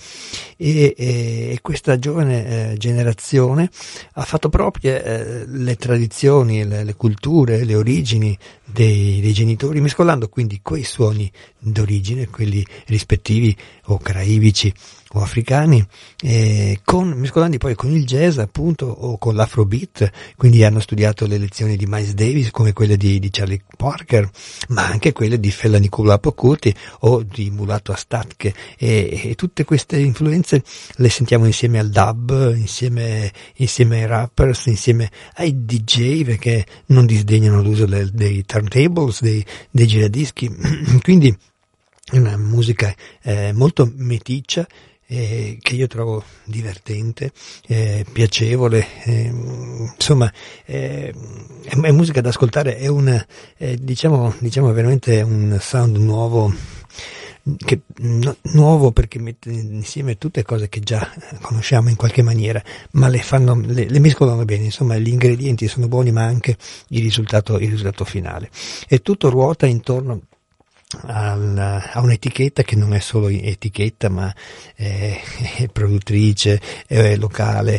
e questa giovane generazione ha fatto proprie le tradizioni, le culture, le origini dei genitori, mescolando quindi quei suoni d'origine, quelli rispettivi o caraibici o africani, mescolandi poi con il jazz appunto o con l'afrobeat. Quindi hanno studiato le lezioni di Miles Davis, come quelle di Charlie Parker, ma anche quelle di Fela Anikulapo Kuti o di Mulatu Astatke, e tutte queste influenze le sentiamo insieme al dub, insieme ai rappers, insieme ai DJ, perché non disdegnano l'uso dei turntables, dei giradischi. Quindi è una musica molto meticcia, che io trovo divertente, piacevole, insomma è musica da ascoltare, è diciamo veramente un sound nuovo, nuovo perché mette insieme tutte cose che già conosciamo in qualche maniera, ma le mescolano bene. Insomma, gli ingredienti sono buoni, ma anche il risultato finale. E tutto ruota intorno a un'etichetta che non è solo etichetta, ma è produttrice, è locale,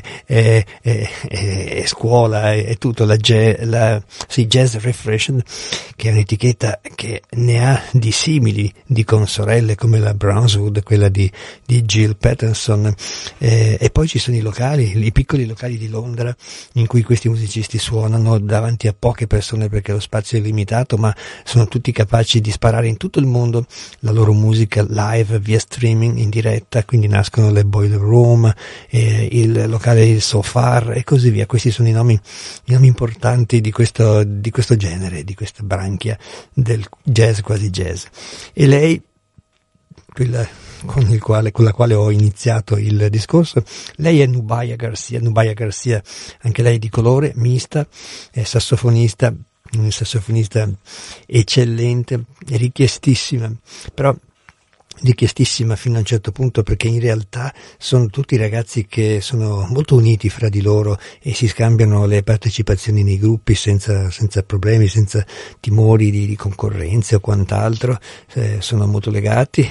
è scuola, è tutto. Jazz Refreshed, che è un'etichetta che ne ha di simili, di consorelle, come la Brownswood, quella di Jill Patterson, e poi ci sono i piccoli locali di Londra in cui questi musicisti suonano davanti a poche persone perché lo spazio è limitato, ma sono tutti capaci di sparare in tutto il mondo la loro musica live via streaming in diretta. Quindi nascono le Boiler Room, il locale Il Sofar e così via. Questi sono i nomi importanti di questo genere, di questa branchia del jazz, quasi jazz. E lei, quella con la quale ho iniziato il discorso, lei è Nubia Garcia, anche lei di colore, mista, è sassofonista, un sassofonista eccellente, richiestissima, però richiestissima fino a un certo punto, perché in realtà sono tutti ragazzi che sono molto uniti fra di loro e si scambiano le partecipazioni nei gruppi senza problemi, senza timori di concorrenza o quant'altro. Sono molto legati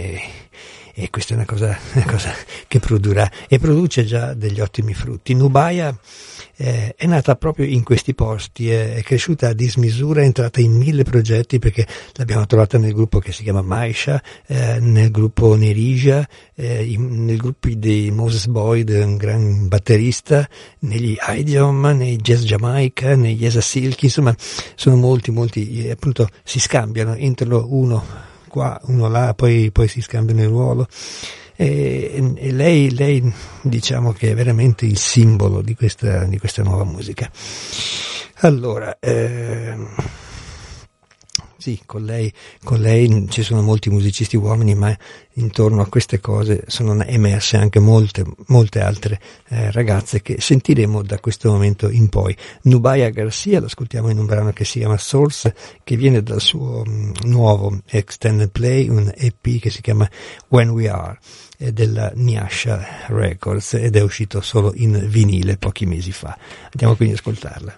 e questa è una cosa che produrrà e produce già degli ottimi frutti. Nubia è nata proprio in questi posti, è cresciuta a dismisura, è entrata in 1000 progetti, perché l'abbiamo trovata nel gruppo che si chiama Maisha, nel gruppo Nerija, nel gruppo di Moses Boyd, un gran batterista, negli Idiom, nei Jazz Jamaica, negli Esa Silky. Insomma sono molti, appunto si scambiano, entrano uno qua, uno là, poi si scambiano il ruolo. E lei diciamo che è veramente il simbolo di questa nuova musica. Allora, sì, con lei ci sono molti musicisti uomini, ma intorno a queste cose sono emerse anche molte altre ragazze che sentiremo da questo momento in poi. Nubia Garcia l'ascoltiamo in un brano che si chiama Source, che viene dal suo nuovo extended play, un EP che si chiama When We Are, della Nyasha Records, ed è uscito solo in vinile pochi mesi fa. Andiamo quindi ad ascoltarla.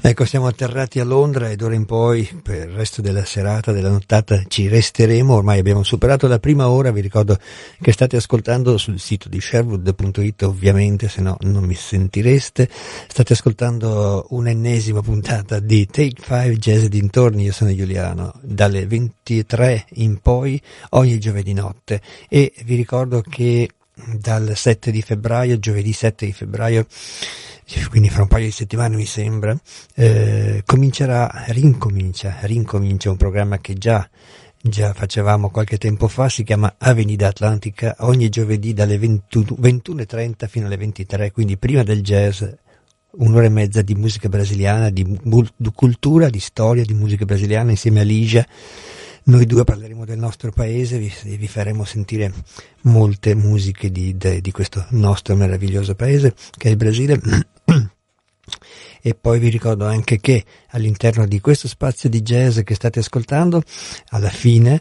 Ecco, siamo atterrati a Londra e d'ora in poi per il resto della serata, della nottata ci resteremo. Ormai abbiamo superato la prima ora, vi ricordo che state ascoltando sul sito di Sherwood.it, ovviamente, se no non mi sentireste. State ascoltando un'ennesima puntata di Take 5 Jazz e dintorni. Io sono Giuliano, dalle 23 in poi ogni giovedì notte, e vi ricordo che dal 7 di febbraio, giovedì 7 di febbraio, quindi fra un paio di settimane mi sembra, rincomincia un programma che già facevamo qualche tempo fa. Si chiama Avenida Atlantica, ogni giovedì dalle 21:30 fino alle 23, quindi prima del jazz un'ora e mezza di musica brasiliana, di cultura, di storia di musica brasiliana insieme a Ligia. Noi due parleremo del nostro paese, vi faremo sentire molte musiche di questo nostro meraviglioso paese che è il Brasile. E poi vi ricordo anche che all'interno di questo spazio di jazz che state ascoltando, alla fine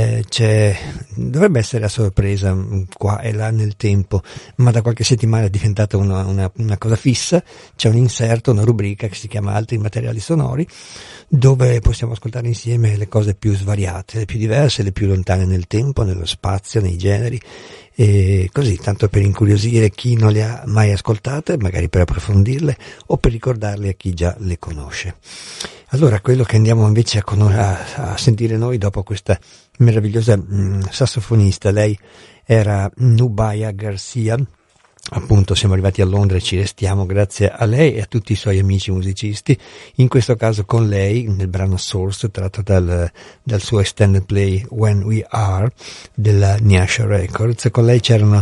dovrebbe essere a sorpresa qua e là nel tempo, ma da qualche settimana è diventata una cosa fissa. C'è un inserto, una rubrica che si chiama Altri materiali sonori, dove possiamo ascoltare insieme le cose più svariate, le più diverse, le più lontane nel tempo, nello spazio, nei generi, e così, tanto per incuriosire chi non le ha mai ascoltate, magari per approfondirle o per ricordarle a chi già le conosce. Allora, quello che andiamo invece a sentire noi dopo questa meravigliosa sassofonista, lei era Nubia Garcia. Appunto, siamo arrivati a Londra e ci restiamo grazie a lei e a tutti i suoi amici musicisti, in questo caso con lei nel brano Source, tratto dal suo extended play When We Are della Nyasha Records. Con lei c'erano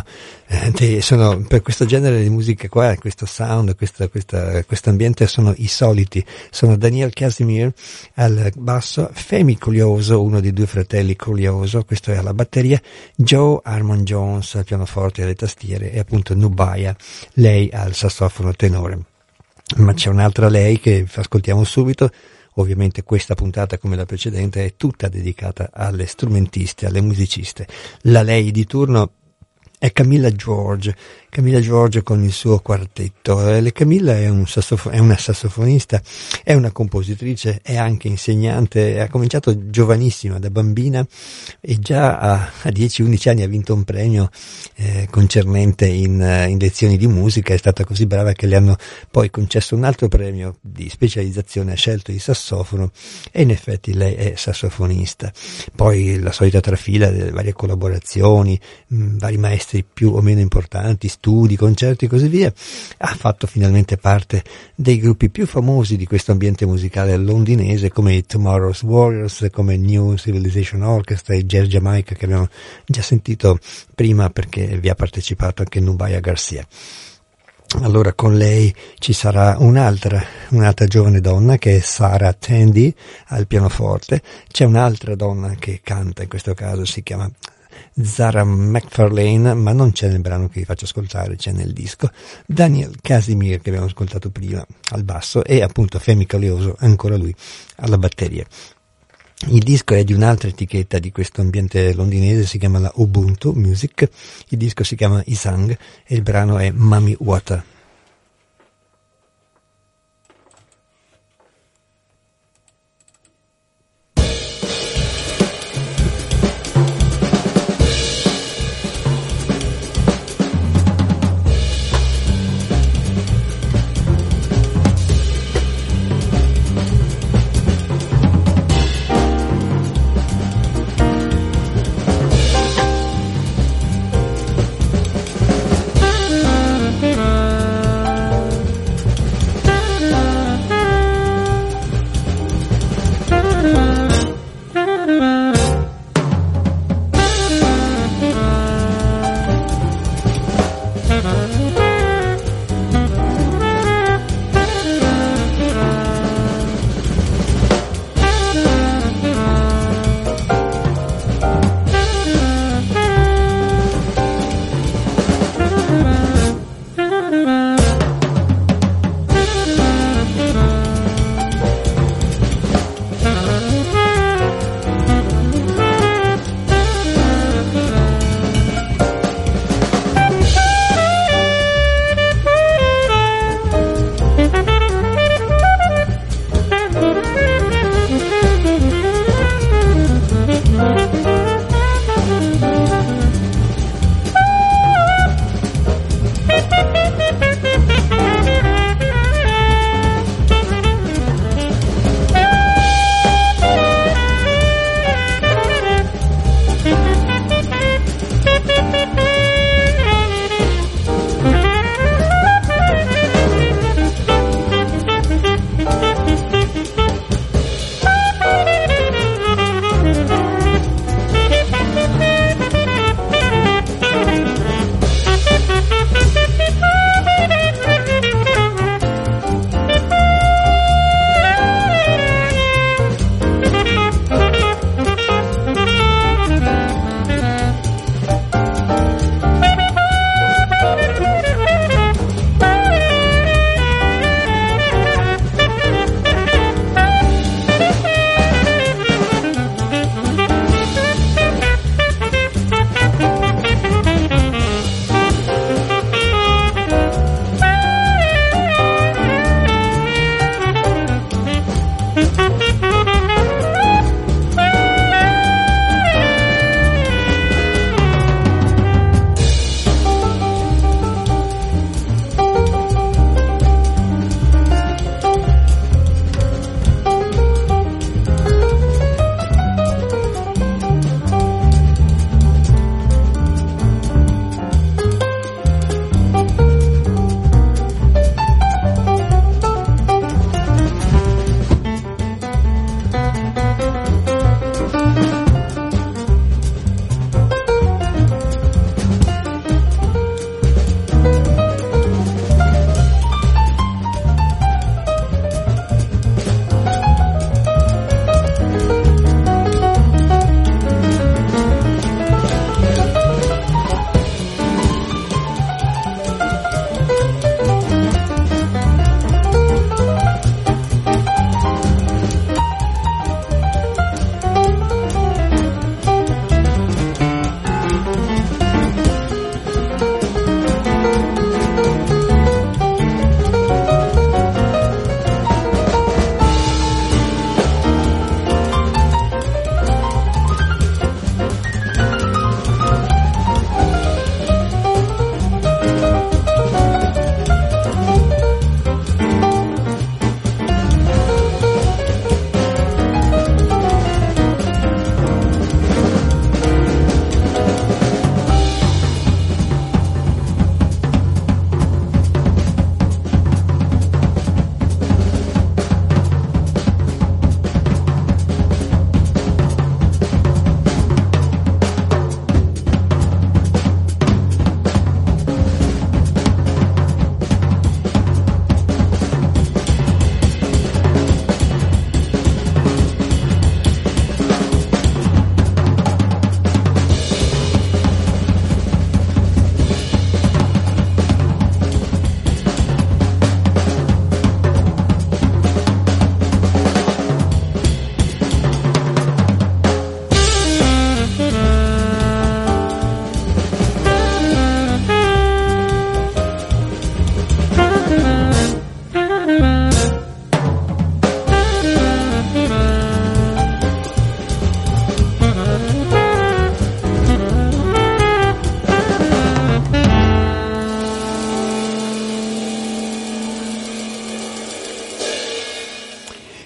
per questo genere di musica qua, questo sound, questo ambiente, sono i soliti. Sono Daniel Casimir al basso, Femi Culioso, uno dei due fratelli Culioso, questo è alla batteria, Joe Harmon Jones al pianoforte e alle tastiere, e appunto Nubia, lei al sassofono tenore. Ma c'è un'altra lei che ascoltiamo subito. Ovviamente questa puntata, come la precedente, è tutta dedicata alle strumentiste, alle musiciste. La lei di turno è Camilla George con il suo quartetto. Camilla è una sassofonista, è una compositrice, è anche insegnante, ha cominciato giovanissima, da bambina, e già a 10-11 anni ha vinto un premio concernente in lezioni di musica. È stata così brava che le hanno poi concesso un altro premio di specializzazione, ha scelto il sassofono, e in effetti lei è sassofonista. Poi la solita trafila delle varie collaborazioni, vari maestri più o meno importanti, studi, concerti e così via. Ha fatto finalmente parte dei gruppi più famosi di questo ambiente musicale londinese, come i Tomorrow's Warriors, come New Civilization Orchestra e Jazz Jamaica, che abbiamo già sentito prima perché vi ha partecipato anche Nubia Garcia. Allora con lei ci sarà un'altra giovane donna che è Sarah Tandy al pianoforte. C'è un'altra donna che canta, in questo caso si chiama Zara McFarlane, ma non c'è nel brano che vi faccio ascoltare, c'è nel disco. Daniel Casimir, che abbiamo ascoltato prima, al basso, e appunto Femi Culioso, ancora lui, alla batteria. Il disco è di un'altra etichetta di questo ambiente londinese, si chiama la Ubuntu Music. Il disco si chiama Isang e il brano è Mami Water.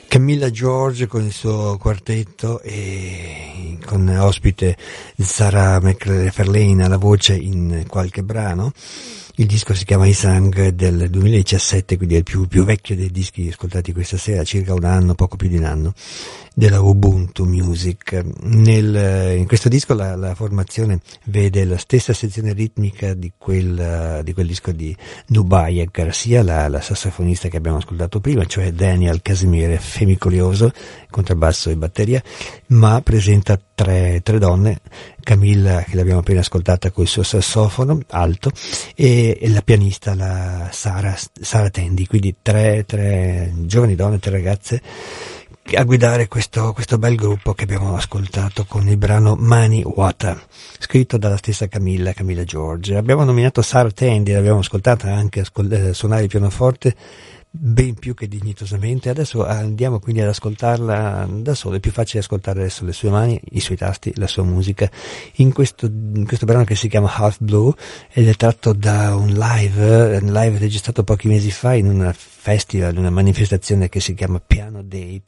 Camilla George con il suo quartetto e con ospite Sarah McFarlane alla voce in qualche brano. Il disco si chiama Isang del 2017, quindi è il più vecchio dei dischi ascoltati questa sera, circa un anno, poco più di un anno, della Ubuntu Music. In questo disco la formazione vede la stessa sezione ritmica di quel disco di Nubia Garcia, la sassofonista che abbiamo ascoltato prima, cioè Daniel Casimir Femicolioso, contrabbasso e batteria, ma presenta tre donne, Camilla che l'abbiamo appena ascoltata col suo sassofono alto e la pianista la Sara Tendi, quindi tre giovani donne, tre ragazze a guidare questo bel gruppo che abbiamo ascoltato con il brano Mani Wata, scritto dalla stessa Camilla George. Abbiamo nominato Sara Tendi, l'abbiamo ascoltata anche suonare il pianoforte ben più che dignitosamente. Adesso andiamo quindi ad ascoltarla da solo. È più facile ascoltare adesso le sue mani, i suoi tasti, la sua musica in questo brano che si chiama Half Blue ed è tratto da un live registrato pochi mesi fa in un festival, una manifestazione che si chiama Piano Day,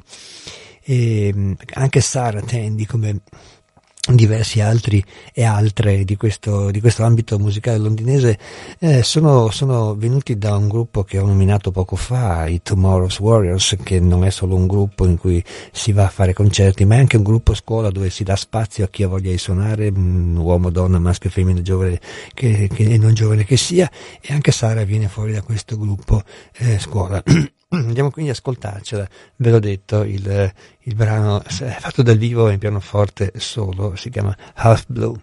e anche Sara Tendi, come diversi altri e altre di questo ambito musicale londinese, sono venuti da un gruppo che ho nominato poco fa, i Tomorrow's Warriors, che non è solo un gruppo in cui si va a fare concerti, ma è anche un gruppo scuola dove si dà spazio a chi ha voglia di suonare, uomo, donna, maschio, femmina, giovane e non giovane che sia, e anche Sara viene fuori da questo gruppo scuola. Andiamo quindi ad ascoltarcela, ve l'ho detto, il brano è fatto dal vivo in pianoforte solo, si chiama Half Blue.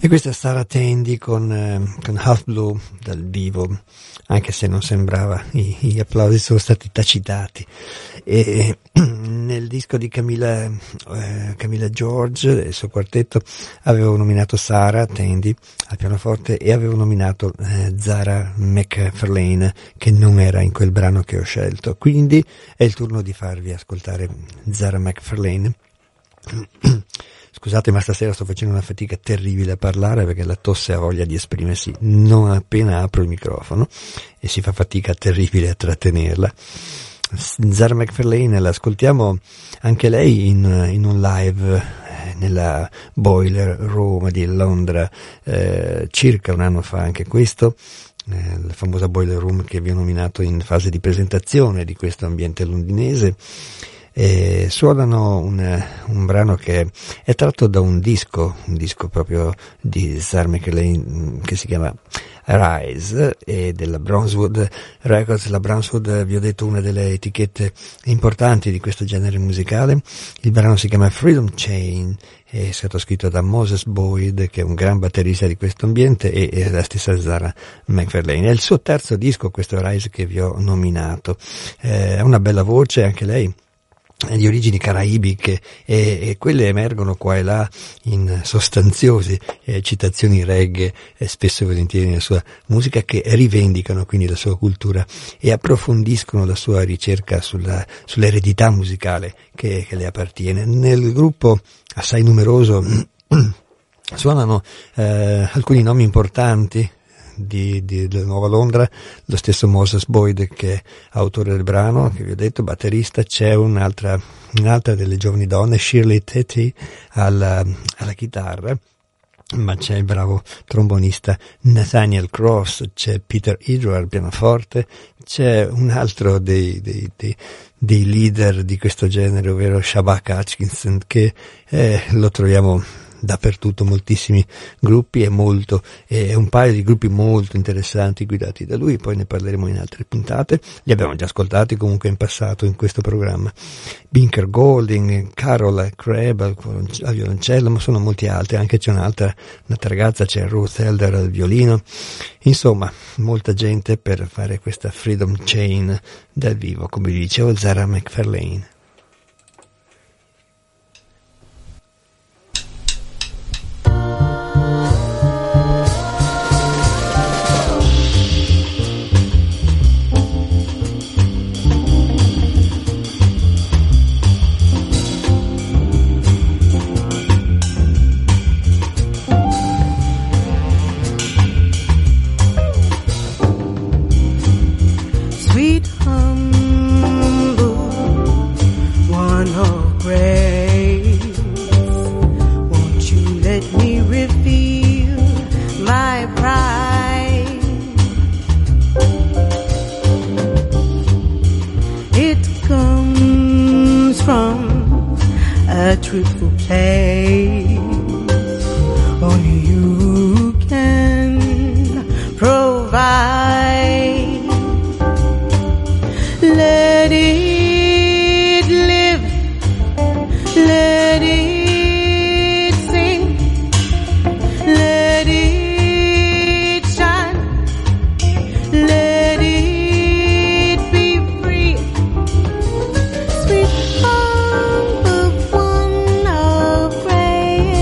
E questa è Sarah Tandy con Half Blue dal vivo, anche se non sembrava, gli applausi sono stati tacitati. E nel disco di Camilla George, il suo quartetto, avevo nominato Sarah Tandy al pianoforte e avevo nominato Zara McFarlane, che non era in quel brano che ho scelto. Quindi è il turno di farvi ascoltare Zara McFarlane. Scusate, ma stasera sto facendo una fatica terribile a parlare perché la tosse ha voglia di esprimersi non appena apro il microfono e si fa fatica terribile a trattenerla. Zara McFarlane l'ascoltiamo anche lei in un live nella Boiler Room di Londra circa un anno fa, anche questo, la famosa Boiler Room che vi ho nominato in fase di presentazione di questo ambiente londinese. Suonano un brano che è tratto da un disco proprio di Zara McFarlane che si chiama Rise e della Brownswood Records. La Brownswood, vi ho detto, una delle etichette importanti di questo genere musicale. Il brano si chiama Freedom Chain, è stato scritto da Moses Boyd, che è un gran batterista di questo ambiente, e la stessa Zara McFarlane. È il suo terzo disco, questo Rise, che vi ho nominato. Ha una bella voce anche lei, di origini caraibiche, e quelle emergono qua e là in sostanziose citazioni reggae, spesso e volentieri nella sua musica, che rivendicano quindi la sua cultura e approfondiscono la sua ricerca sull'eredità musicale che le appartiene. Nel gruppo assai numeroso suonano alcuni nomi importanti di Nuova Londra, lo stesso Moses Boyd, che è autore del brano che vi ho detto, batterista. C'è un'altra delle giovani donne, Shirley Tetty, alla chitarra, ma c'è il bravo trombonista Nathaniel Cross, c'è Peter Idro al pianoforte, c'è un altro dei leader di questo genere, ovvero Shabak Hutchinson, che lo troviamo dappertutto, moltissimi gruppi e un paio di gruppi molto interessanti guidati da lui. Poi ne parleremo in altre puntate, li abbiamo già ascoltati comunque in passato in questo programma. Binker Golding, Carol Crabb al violoncello, ma sono molti altri, anche c'è un'altra ragazza, c'è Ruth Elder al violino, insomma molta gente per fare questa Freedom Chain dal vivo, come vi dicevo, Zara McFarlane. Truthful place, only you can provide. Let it live, let it sing, let it shine, let it be free. Sweet home of one of grace.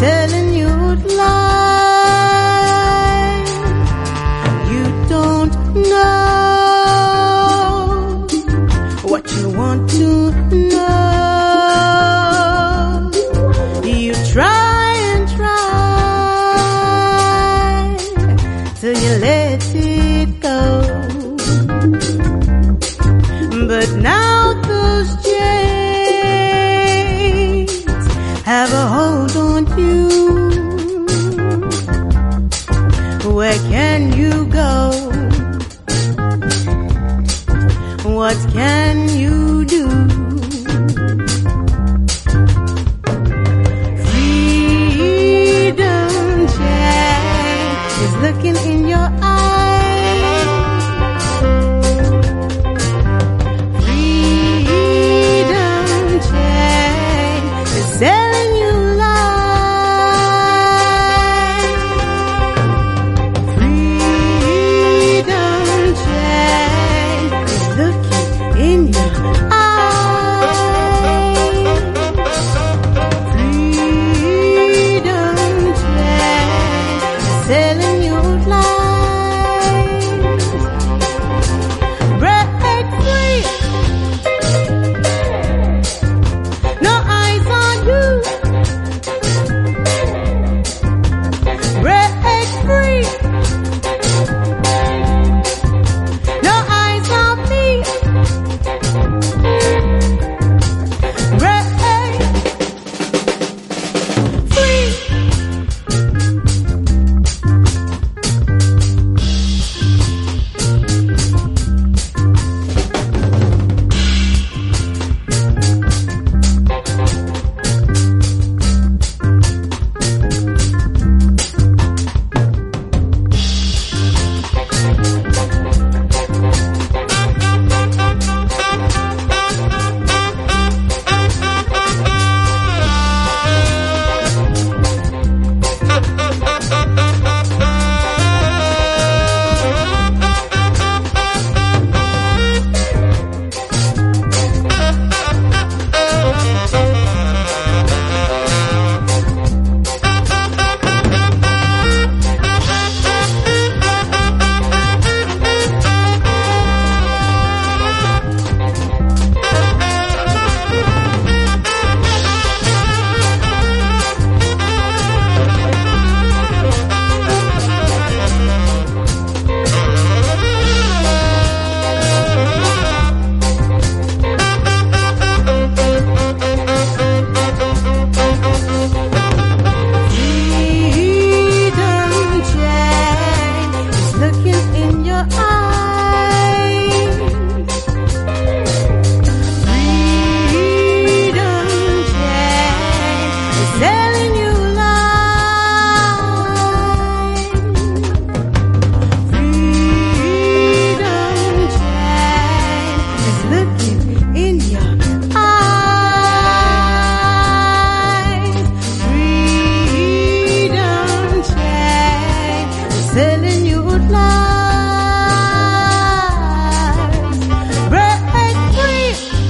telling you lies. You don't know what you want to know. You try and try till you let it go. But now those chains have a hold on you. Where can you go? What can you do? Freedom Jack is looking in your eyes. Freedom Jack is selling you lies. Freedom Jack is looking in your eyes. Freedom Jack is selling you lies. Break free. No eyes on you. Break free. No eyes on me. Break free. Freedom Jack is looking in your eyes. Freedom Jack is selling you lies. Freedom Jack is looking in your eyes. Freedom Jack is selling you lies. Break free.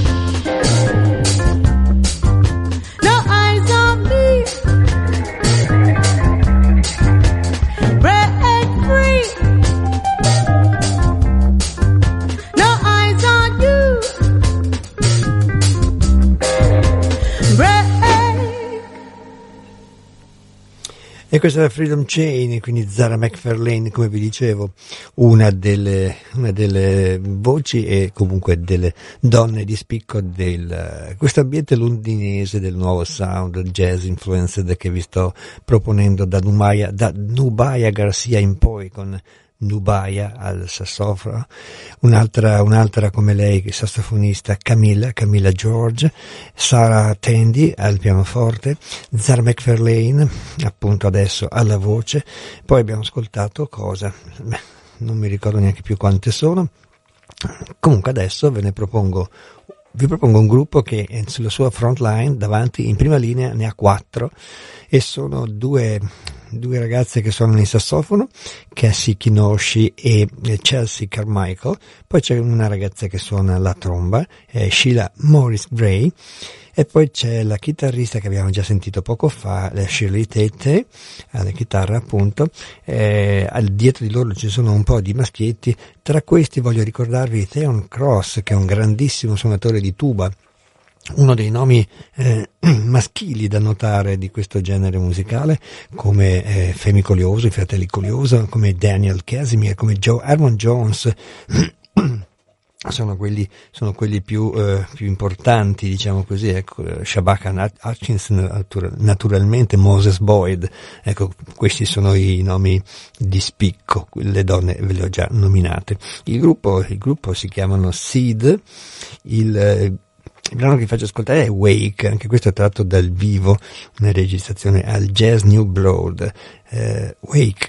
No eyes on me. Break free. No eyes on you. Break. E questa è Freedom Chain, quindi Zara McFarlane, come vi dicevo, una delle voci e comunque delle donne di spicco del questo ambiente londinese del nuovo sound jazz influenced che vi sto proponendo da Nubia Garcia in poi, con Nubia al sassofono, un'altra come lei, sassofonista, Camilla George, Sarah Tandy al pianoforte, Zara McFarlane appunto adesso alla voce. Poi abbiamo ascoltato cosa? Non mi ricordo neanche più quante sono. Comunque adesso vi propongo un gruppo che sulla sua front line, davanti in prima linea, ne ha 4 e sono due ragazze che suonano il sassofono, Cassie Kinoshi e Chelsea Carmichael. Poi c'è una ragazza che suona la tromba, Sheila Morris Gray. E poi c'è la chitarrista che abbiamo già sentito poco fa, la Shirley Tate, alla chitarra appunto. Dietro di loro ci sono un po' di maschietti, tra questi voglio ricordarvi Theon Cross, che è un grandissimo suonatore di tuba, uno dei nomi maschili da notare di questo genere musicale, come Femi Colioso, i fratelli Colioso, come Daniel Casimir, come Joe Harmon Jones. Sono quelli più importanti, diciamo così, ecco. Shabaka Hutchinson, naturalmente Moses Boyd, ecco, questi sono i nomi di spicco, le donne ve le ho già nominate. Il gruppo si chiamano Seed, il brano che vi faccio ascoltare è Wake, anche questo è tratto dal vivo, una registrazione al Jazz New Broad. Wake.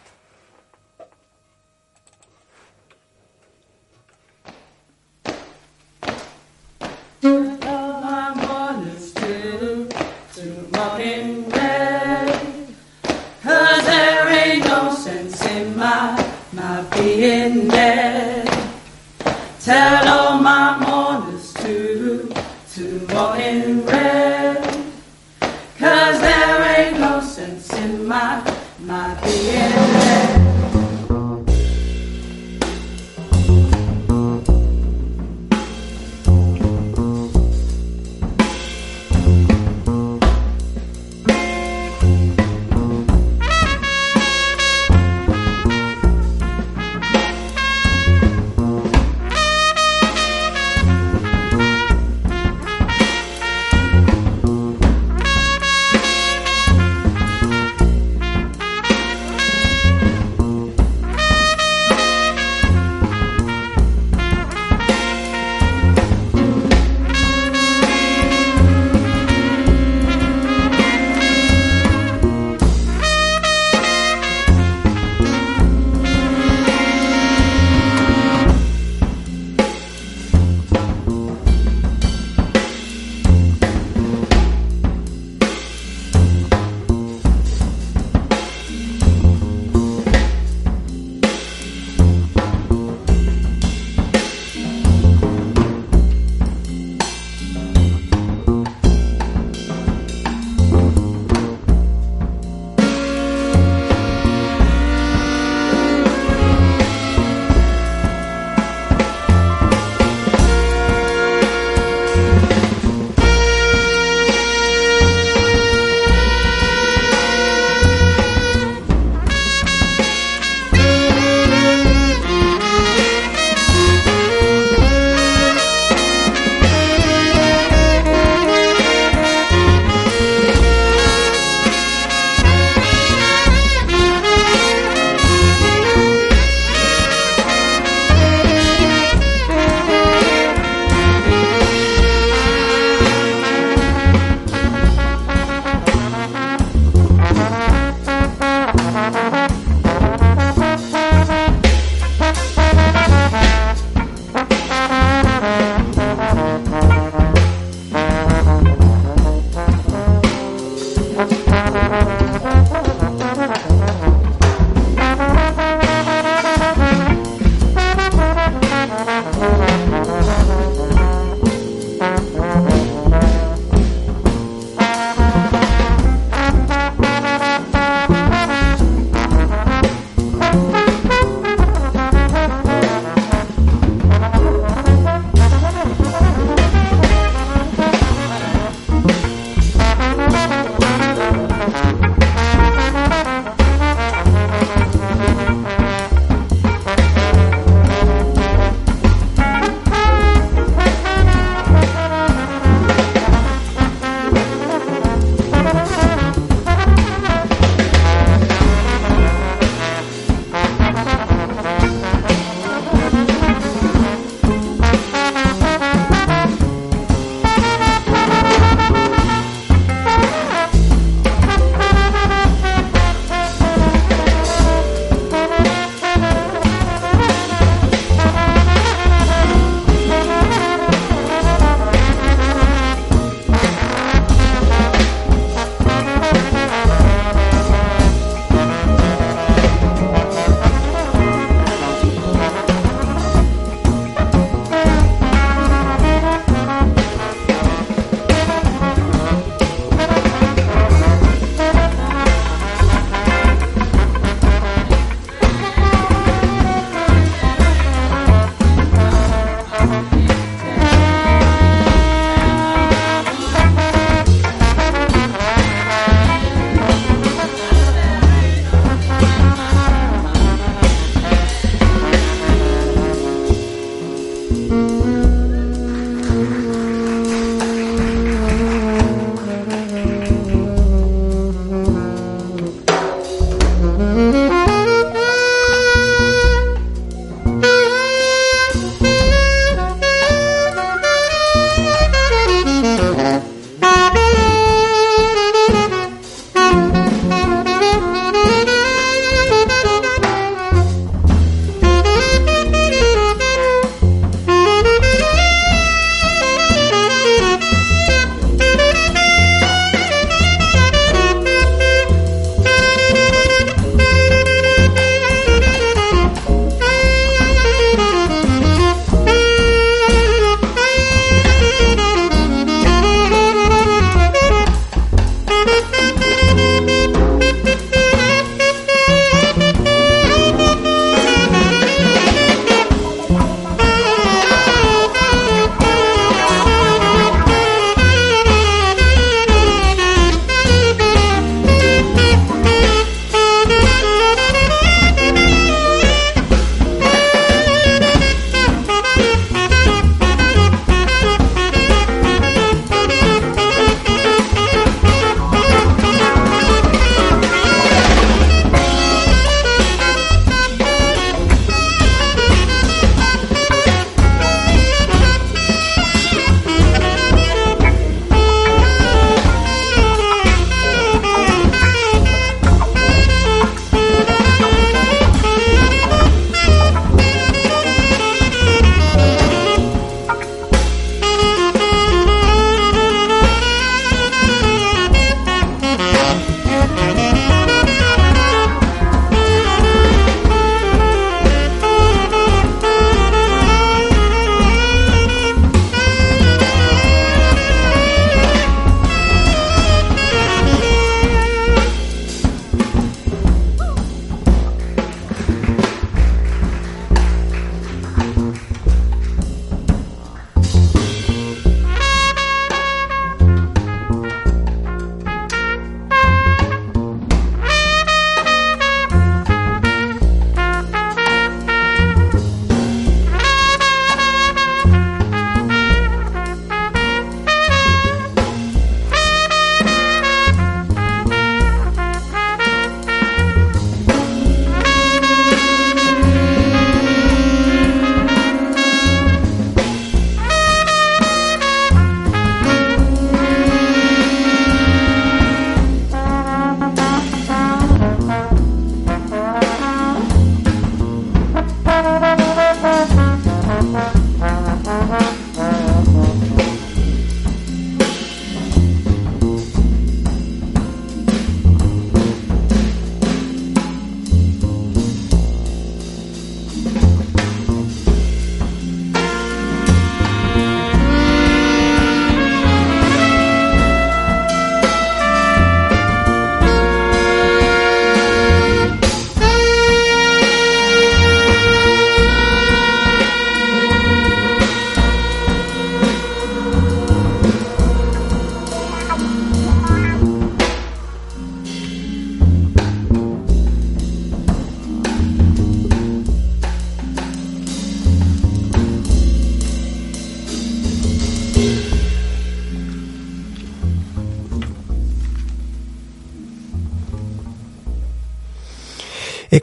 Being dead, tell all my mourners to walk in red, 'cause there ain't no sense in my being dead.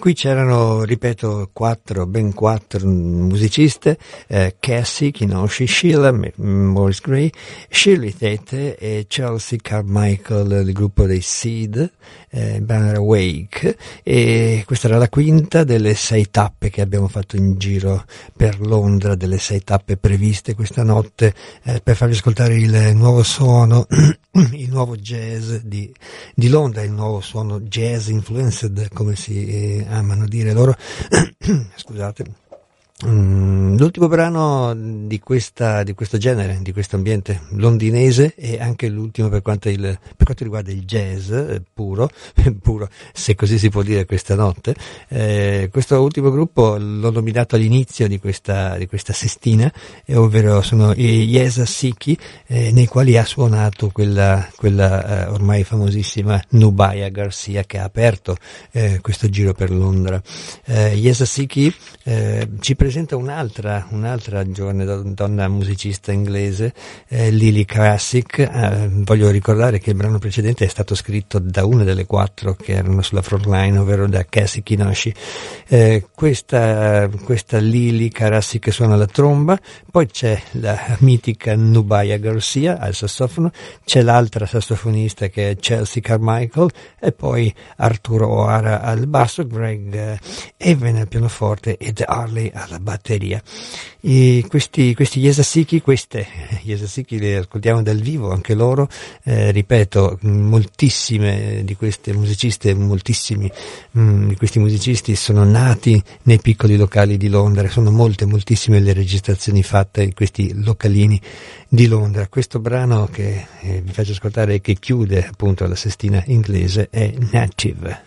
qui c'erano, ripeto, ben quattro musiciste, Cassie Kinoshi, Sheila Morris Gray, Shirley Tete e Chelsea Carmichael del gruppo dei Seed, Banner Awake, e questa era la quinta delle 6 tappe che abbiamo fatto in giro per Londra, delle 6 tappe previste questa notte, per farvi ascoltare il nuovo suono, il nuovo jazz di Londra, il nuovo suono jazz influenced, come si amano dire loro. Scusate. L'ultimo brano di questo genere, di questo ambiente londinese, e anche l'ultimo per quanto riguarda il jazz puro, se così si può dire questa notte. Questo ultimo gruppo l'ho nominato all'inizio di questa sestina, ovvero sono i Yeza Siki, nei quali ha suonato quella ormai famosissima Nubia Garcia, che ha aperto questo giro per Londra. Yeza Siki ci presenta un'altra giovane donna musicista inglese, Lily Karasik. Voglio ricordare che il brano precedente è stato scritto da una delle 4 che erano sulla front line, ovvero da Cassie Kinoshi. Questa Lily Karasik suona la tromba, poi c'è la mitica Nubia Garcia al sassofono, c'è l'altra sassofonista che è Chelsea Carmichael, e poi Arturo O'Hara al basso, Greg Even al pianoforte ed Harley alla batteria. E questi Yeza Siki le ascoltiamo dal vivo anche loro, ripeto, moltissime di queste musiciste, moltissimi di questi musicisti sono nati nei piccoli locali di Londra, sono moltissime le registrazioni fatte in questi localini di Londra. Questo brano che vi faccio ascoltare e che chiude appunto la sestina inglese è Native.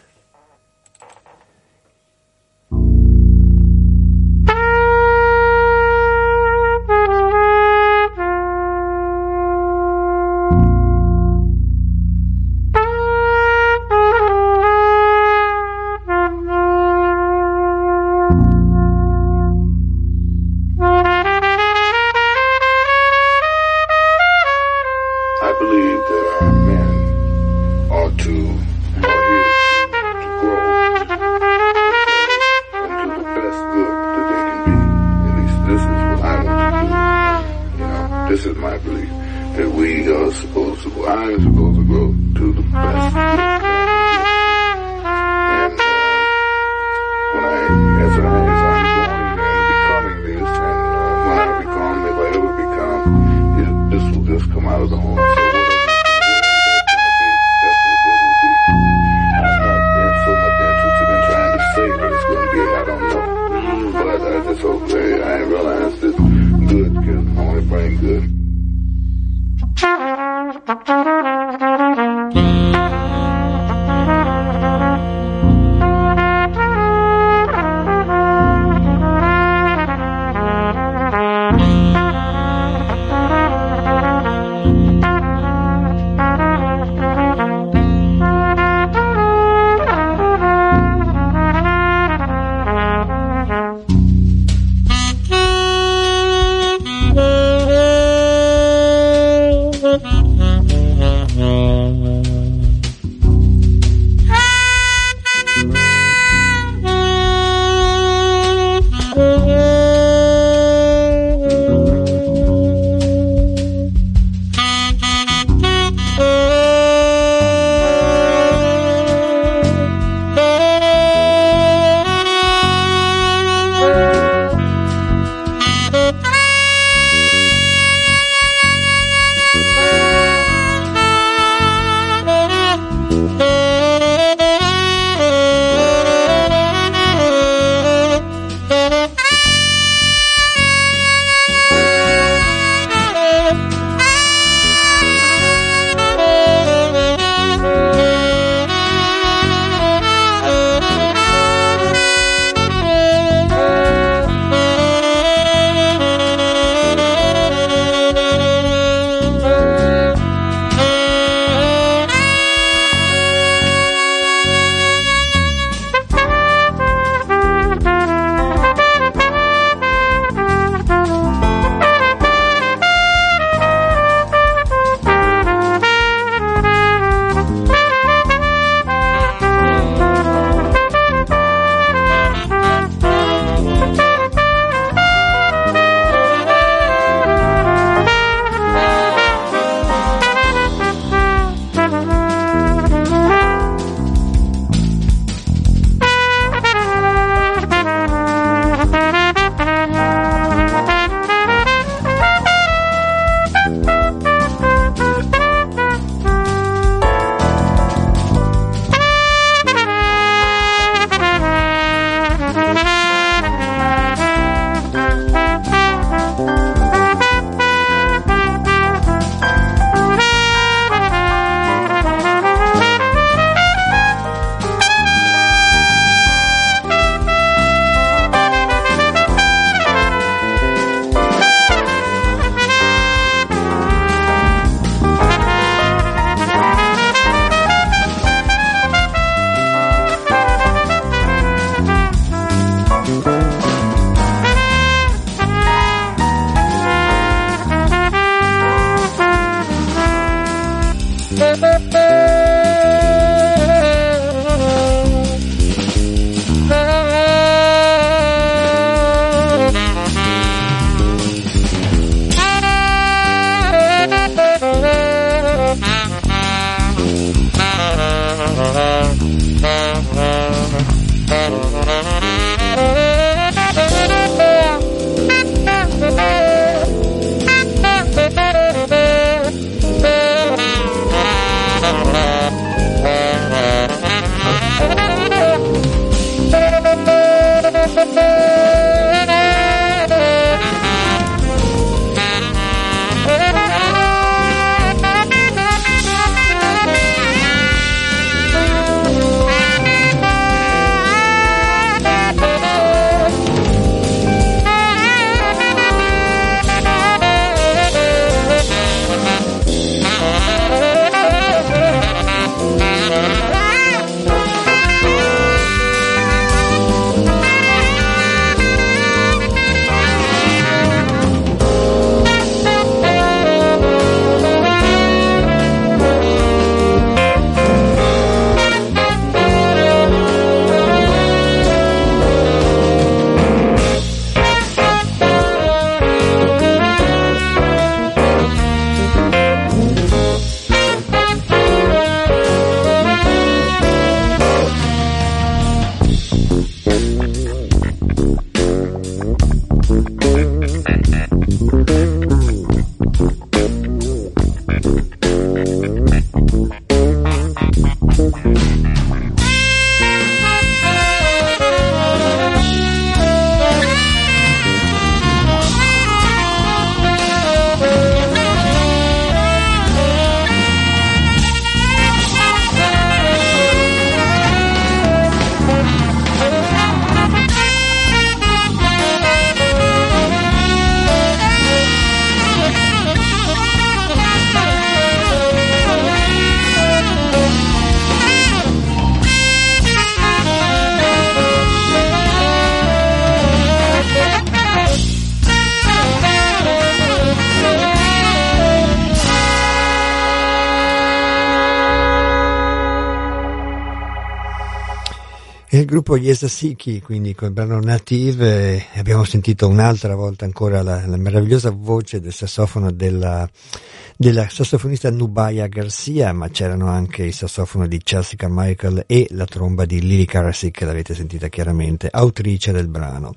Il gruppo Gli Esasiki, quindi con il brano Native, abbiamo sentito un'altra volta ancora la meravigliosa voce del sassofono della sassofonista Nubia Garcia, ma c'erano anche il sassofono di Chelsea Carmichael e la tromba di Lily Karasik, che l'avete sentita chiaramente, autrice del brano.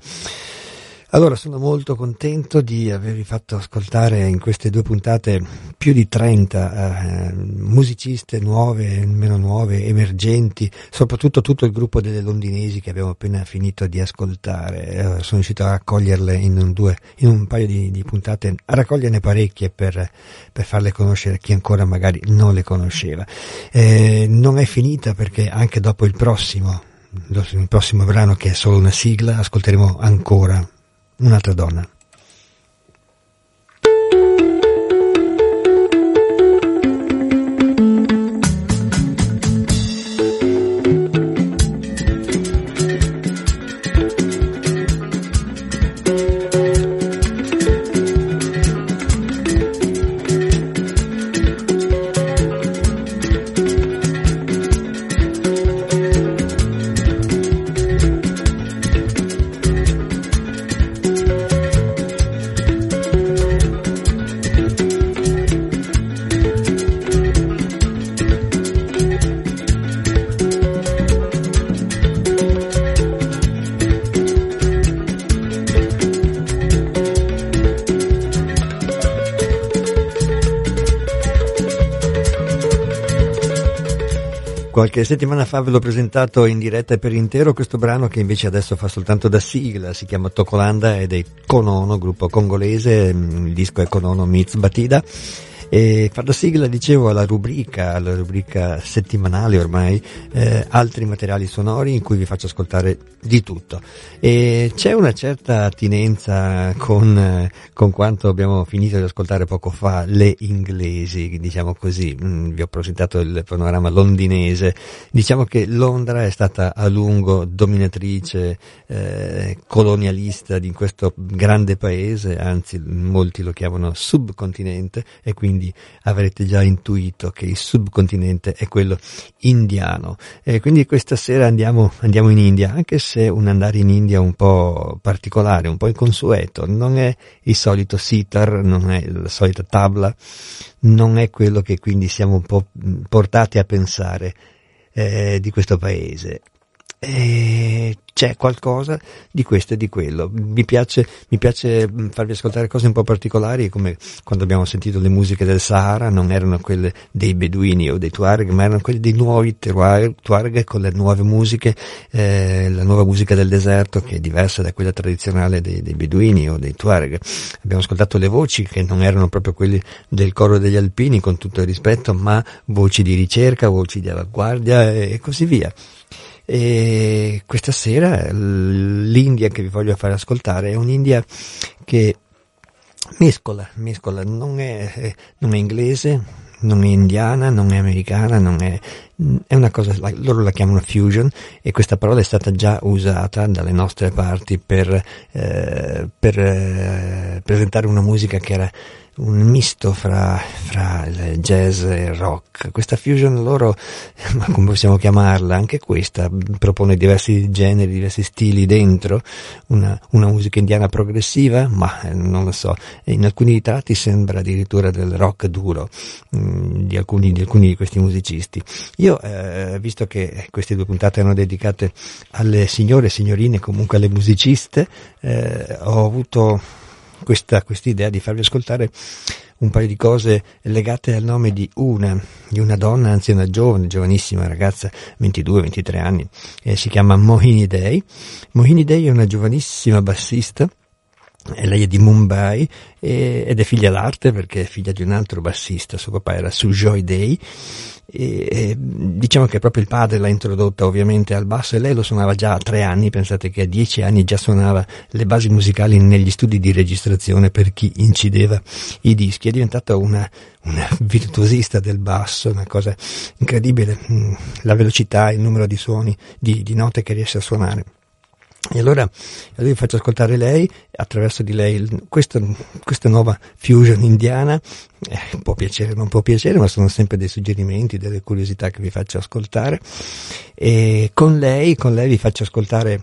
Allora, sono molto contento di avervi fatto ascoltare in queste 2 puntate più di 30 musiciste nuove, meno nuove, emergenti, soprattutto tutto il gruppo delle londinesi che abbiamo appena finito di ascoltare. Sono riuscito a raccoglierle in un paio di puntate, a raccoglierne parecchie per farle conoscere a chi ancora magari non le conosceva. Non è finita, perché anche dopo il prossimo brano, che è solo una sigla, ascolteremo ancora un'altra donna. Qualche settimana fa ve l'ho presentato in diretta per intero questo brano, che invece adesso fa soltanto da sigla. Si chiama Tokolanda ed è Konono, gruppo congolese. Il disco è Konono meets Batida, e fa da sigla, dicevo, alla rubrica settimanale ormai, altri materiali sonori, in cui vi faccio ascoltare di tutto. E c'è una certa attinenza con quanto abbiamo finito di ascoltare poco fa, le inglesi, diciamo così. Vi ho presentato il panorama londinese. Diciamo che Londra è stata a lungo dominatrice, colonialista di questo grande paese, anzi molti lo chiamano subcontinente, e quindi avrete già intuito che il subcontinente è quello indiano. E quindi questa sera andiamo in India, anche se un andare in India un po' particolare, un po' inconsueto. Non è il solito sitar, non è la solita tabla, non è quello che quindi siamo un po' portati a pensare. di questo paese. C'è qualcosa di questo e di quello. Mi piace farvi ascoltare cose un po' particolari, come quando abbiamo sentito le musiche del Sahara, non erano quelle dei beduini o dei Tuareg, ma erano quelle dei nuovi Tuareg con le nuove musiche, la nuova musica del deserto, che è diversa da quella tradizionale dei beduini o dei Tuareg. Abbiamo ascoltato le voci che non erano proprio quelle del coro degli alpini, con tutto il rispetto, ma voci di ricerca, voci di avanguardia e così via. E questa sera l'India che vi voglio fare ascoltare è un'India che mescola, non è inglese, non è indiana, non è americana, è una cosa, loro la chiamano fusion, e questa parola è stata già usata dalle nostre parti per presentare una musica che era un misto fra il jazz e il rock. Questa fusion loro, ma come possiamo chiamarla, anche questa propone diversi generi, diversi stili dentro, una musica indiana progressiva, ma non lo so, in alcuni tratti sembra addirittura del rock duro di alcuni di questi musicisti. Io visto che queste 2 puntate erano dedicate alle signore, signorine, comunque alle musiciste, ho avuto questa idea di farvi ascoltare un paio di cose legate al nome di una donna, anzi una giovanissima ragazza, 22-23 anni, si chiama Mohini Dey. Mohini Dey è una giovanissima bassista, e lei è di Mumbai ed è figlia d'arte perché è figlia di un altro bassista, suo papà era Sujoy Dey, e diciamo che proprio il padre l'ha introdotta ovviamente al basso, e lei lo suonava già a 3 anni, pensate che a 10 anni già suonava le basi musicali negli studi di registrazione per chi incideva i dischi. È diventata una virtuosista del basso, una cosa incredibile, la velocità, il numero di suoni, di note che riesce a suonare. E allora vi faccio ascoltare lei, attraverso di lei questa nuova fusion indiana. Può piacere, non può piacere, ma sono sempre dei suggerimenti, delle curiosità che vi faccio ascoltare. E con lei vi faccio ascoltare,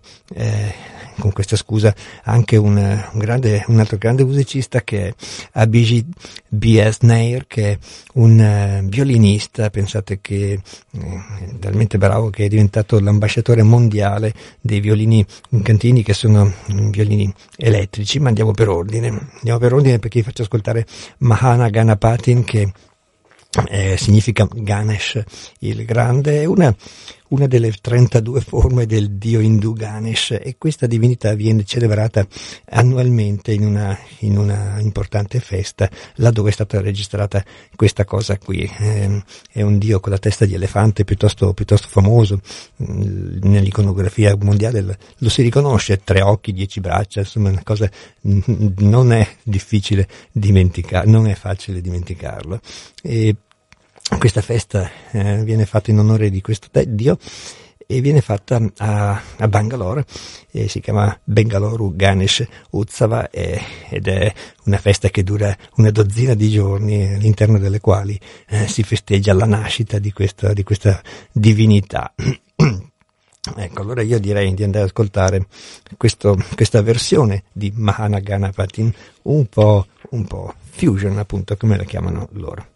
con questa scusa, anche un altro grande musicista, che è Abhijit B.S. Nair, che è un violinista, pensate che è talmente bravo che è diventato l'ambasciatore mondiale dei violini cantini, che sono violini elettrici. Ma andiamo per ordine perché vi faccio ascoltare Mahana Ganapatin, che significa Ganesh il grande, è una delle 32 forme del dio indù Ganesh, e questa divinità viene celebrata annualmente in una importante festa, là dove è stata registrata questa cosa qui. È un dio con la testa di elefante piuttosto famoso, nell'iconografia mondiale lo si riconosce, 3 occhi, 10 braccia, insomma una cosa non è difficile dimenticare, non è facile dimenticarlo. E questa festa viene fatta in onore di questo dio, e viene fatta a Bangalore, e si chiama Bengaluru Ganesh Utsava, ed è una festa che dura una dozzina di giorni, all'interno delle quali si festeggia la nascita di questa divinità. Ecco, allora io direi di andare ad ascoltare questa versione di Mahana Ganapatin, un po' fusion, appunto, come la chiamano loro.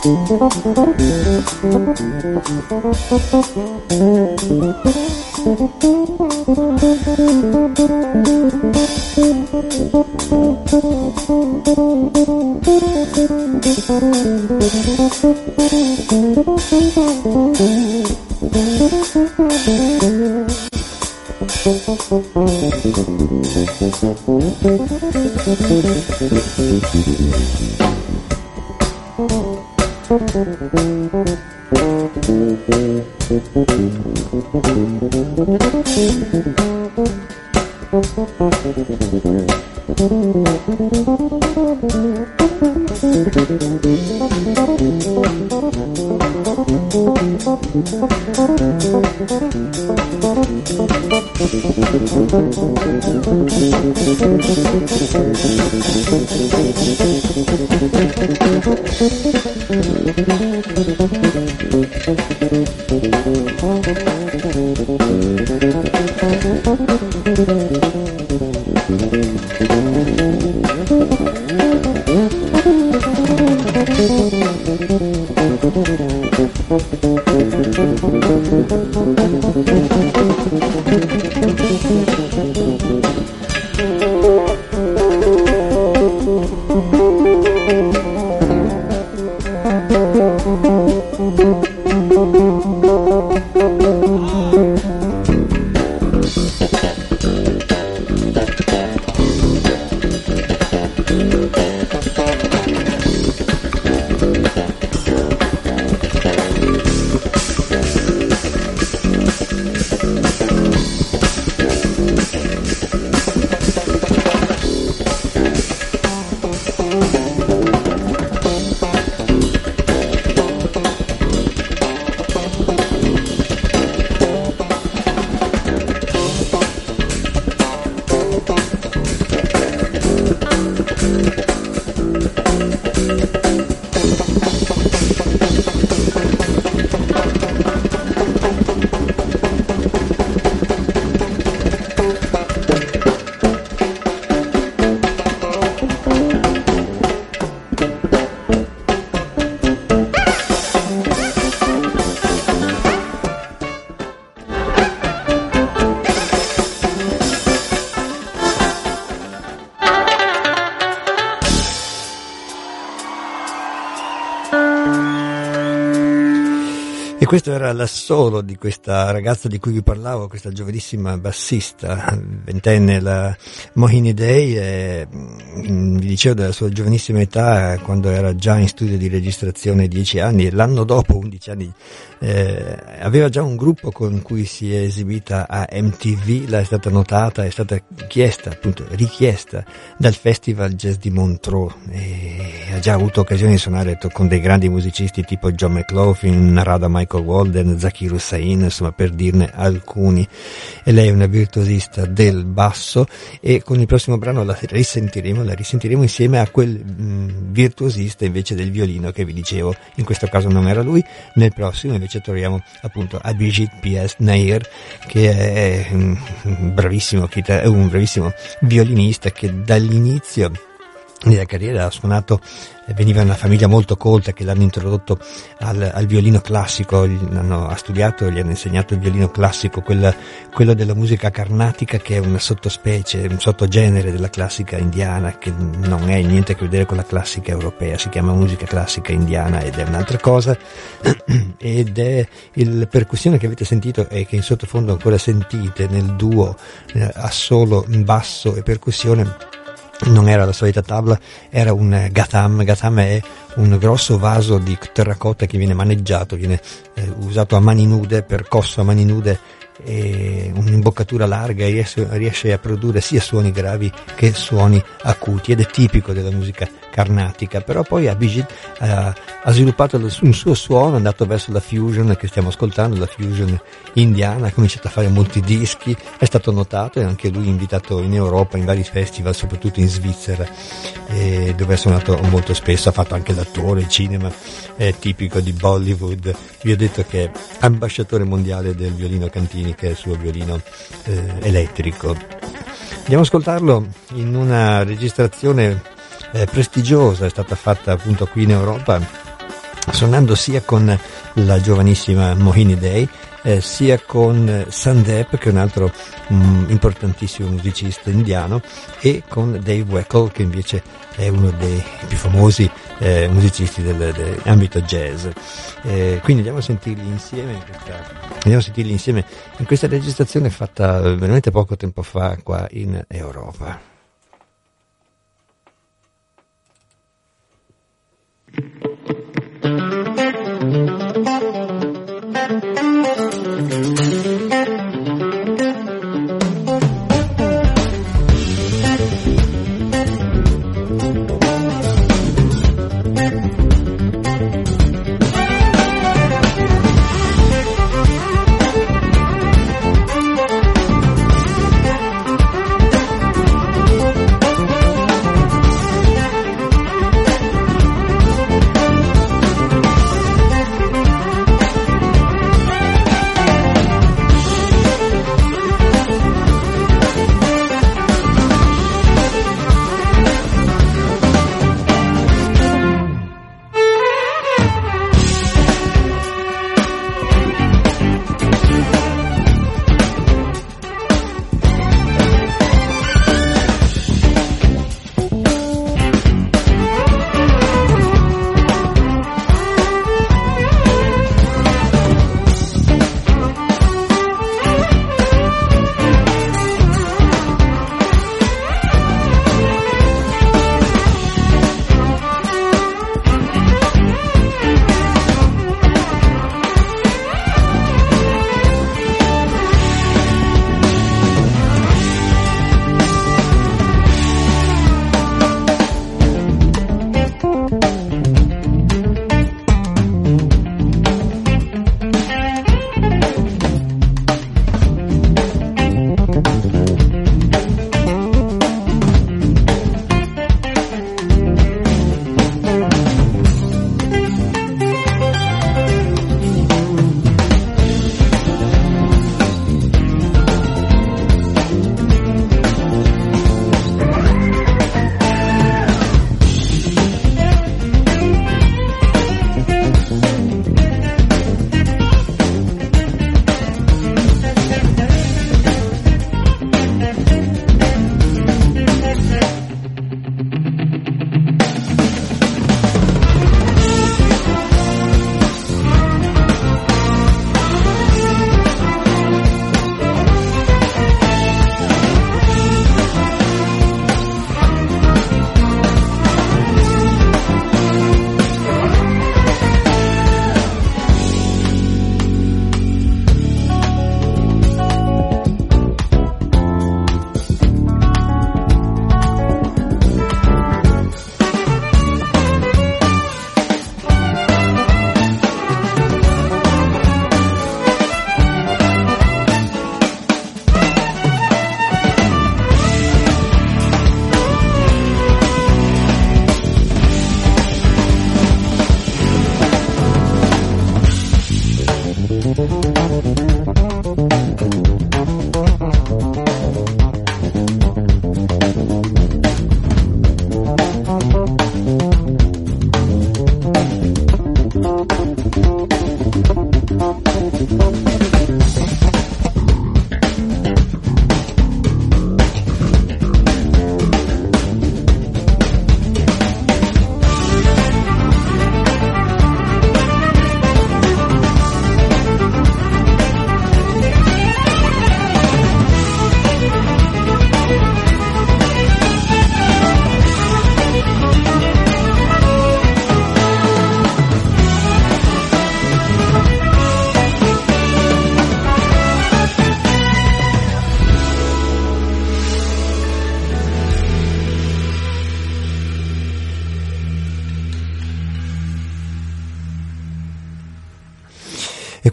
E questo era l'assolo di questa ragazza di cui vi parlavo, questa giovanissima bassista, ventenne, la Mohini Dey. Vi dicevo della sua giovanissima età, quando era già in studio di registrazione 10 anni, e l'anno dopo, 11 anni, aveva già un gruppo con cui si è esibita a MTV, è stata notata, è stata chiesta, appunto richiesta dal Festival Jazz di Montreux, e ha già avuto occasione di suonare con dei grandi musicisti tipo John McLaughlin, Narada Michael Walden, Zakir Hussain, insomma, per dirne alcuni. E lei è una virtuosista del basso, e con il prossimo brano la risentiremo insieme a quel virtuosista invece del violino che vi dicevo. In questo caso non era lui. Nel prossimo invece troviamo appunto Abhijit P.S. Nair, che è un bravissimo violinista che dall'inizio della carriera ha suonato, veniva da una famiglia molto colta che l'hanno introdotto al violino classico, ha studiato, gli hanno insegnato il violino classico, quello della musica carnatica, che è una sottospecie, un sottogenere della classica indiana, che non è niente a che vedere con la classica europea, si chiama musica classica indiana ed è un'altra cosa. Ed è la percussione che avete sentito e che in sottofondo ancora sentite nel duo assolo, basso e percussione. Non era la solita tabla, era un gatam. Gatam è un grosso vaso di terracotta che viene maneggiato, viene usato a mani nude, percosso a mani nude, e un'imboccatura larga, e riesce a produrre sia suoni gravi che suoni acuti, ed è tipico della musica carnatica. Però poi Abhijit ha sviluppato un suo suono, è andato verso la fusion che stiamo ascoltando, la fusion indiana, ha cominciato a fare molti dischi, è stato notato, e anche lui invitato in Europa in vari festival, soprattutto in Svizzera, dove ha suonato molto spesso, ha fatto anche l'attore, il cinema, è tipico di Bollywood. Vi ho detto che è ambasciatore mondiale del violino Cantini, che è il suo violino elettrico. Andiamo ad ascoltarlo in una registrazione prestigiosa, è stata fatta appunto qui in Europa, suonando sia con la giovanissima Mohini Day, sia con Sandep, che è un altro importantissimo musicista indiano, e con Dave Weckl, che invece è uno dei più famosi musicisti dell'ambito jazz. Quindi andiamo a sentirli insieme in questa registrazione fatta veramente poco tempo fa qua in Europa.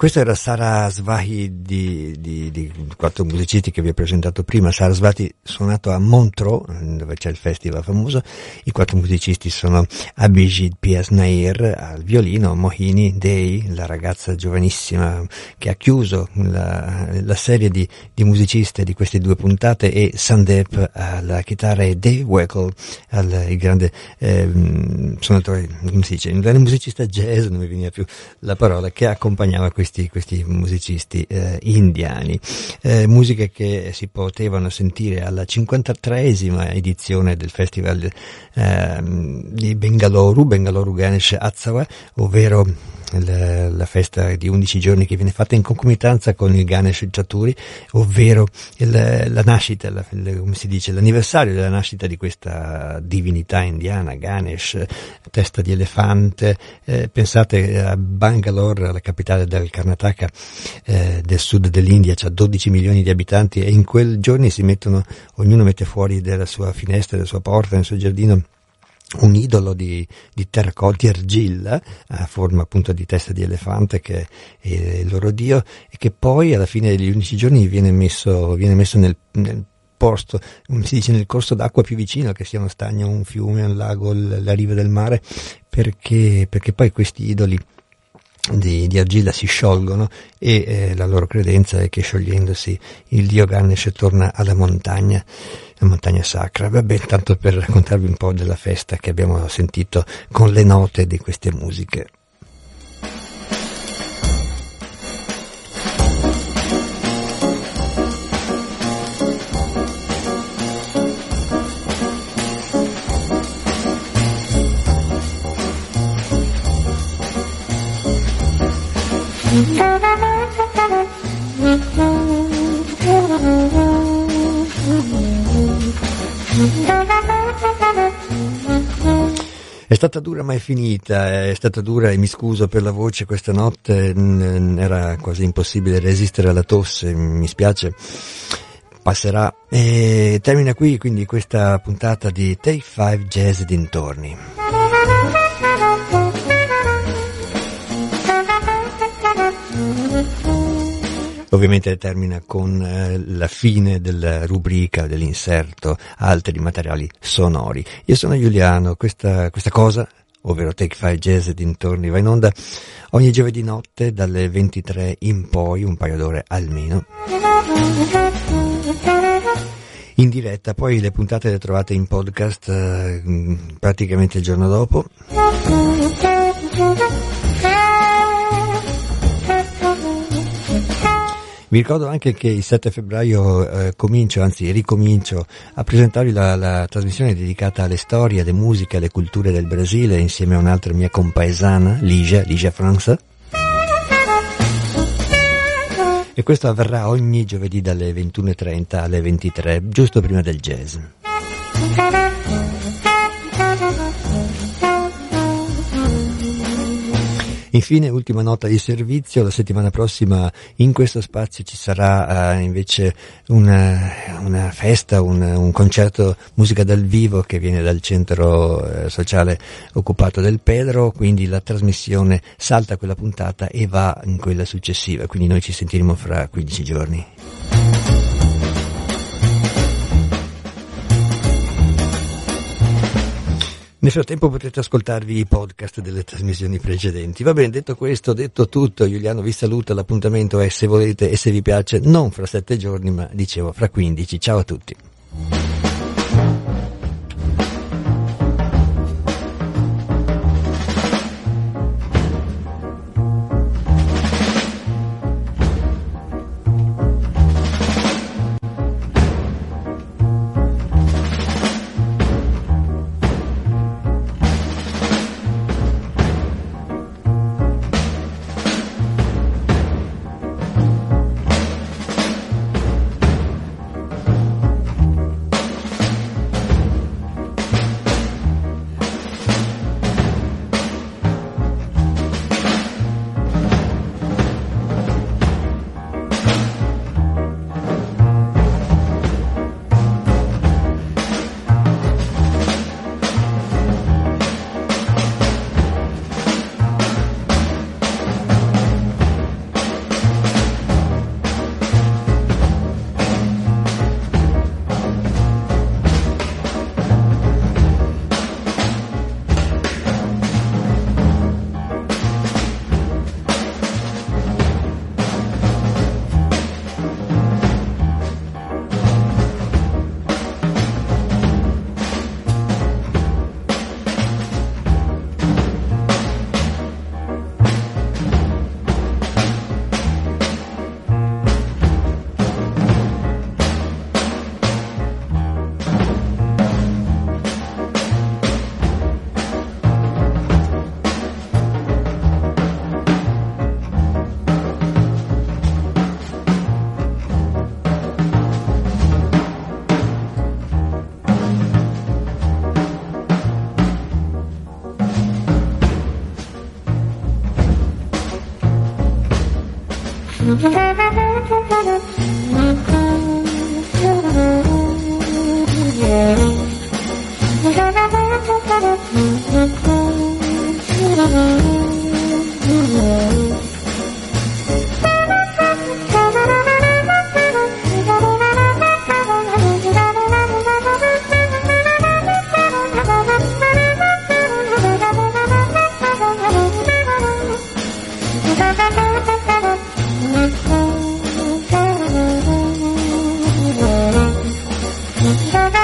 questo era Sarasvati di 4 musicisti che vi ho presentato prima. Sarasvati suonato a Montreux, dove c'è il festival famoso. I 4 musicisti sono Abhijit P.S. Nair al violino, Mohini Dey, la ragazza giovanissima che ha chiuso la serie di musiciste di queste 2 puntate, e Sandeep alla chitarra e Dave Weckl il grande suonatore, come si dice, il grande musicista jazz, non mi veniva più la parola, che accompagnava questi musicisti indiani. Musiche che si potevano sentire alla 53esima edizione del festival di Bengaluru Ganesh Utsav, ovvero la festa di 11 giorni che viene fatta in concomitanza con il Ganesh Chaturi, ovvero la nascita, come si dice, l'anniversario della nascita di questa divinità indiana, Ganesh, testa di elefante. Pensate a Bangalore, la capitale del Karnataka, del sud dell'India, c'ha 12 milioni di abitanti, e in quei giorni ognuno mette fuori dalla sua finestra, dalla sua porta, nel suo giardino, un idolo di terracotta, di argilla, a forma appunto di testa di elefante, che è il loro dio, e che poi alla fine degli 11 giorni viene messo nel posto, come si dice, nel corso d'acqua più vicino, che sia uno stagno, un fiume, un lago, la riva del mare, perché poi questi idoli di argilla si sciolgono, e la loro credenza è che sciogliendosi il dio Ganesh torna alla montagna, la montagna sacra. Vabbè, tanto per raccontarvi un po' della festa che abbiamo sentito con le note di queste musiche. È stata dura ma è finita, è stata dura, e mi scuso per la voce questa notte, era quasi impossibile resistere alla tosse, mi spiace, passerà. E termina qui quindi questa puntata di Take 5 Jazz e dintorni. Ovviamente termina con la fine della rubrica, dell'inserto, altri materiali sonori. Io sono Giuliano, questa cosa, ovvero Take 5 Jazz e dintorni, va in onda ogni giovedì notte dalle 23 in poi, un paio d'ore almeno, in diretta. Poi le puntate le trovate in podcast praticamente il giorno dopo. Vi ricordo anche che il 7 febbraio ricomincio a presentarvi la trasmissione dedicata alle storie, alle musiche, alle culture del Brasile, insieme a un'altra mia compaesana, Ligia France. E questo avverrà ogni giovedì dalle 21:30 alle 23, giusto prima del jazz. Infine, ultima nota di servizio: la settimana prossima in questo spazio ci sarà invece una festa, un concerto musica dal vivo che viene dal centro sociale occupato del Pedro, quindi la trasmissione salta quella puntata e va in quella successiva, quindi noi ci sentiremo fra 15 giorni. Nel frattempo potete ascoltarvi i podcast delle trasmissioni precedenti. Va bene, detto questo, detto tutto, Giuliano vi saluta. L'appuntamento è, se volete e se vi piace, non fra 7 giorni, ma dicevo fra 15. Ciao a tutti.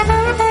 Thank you.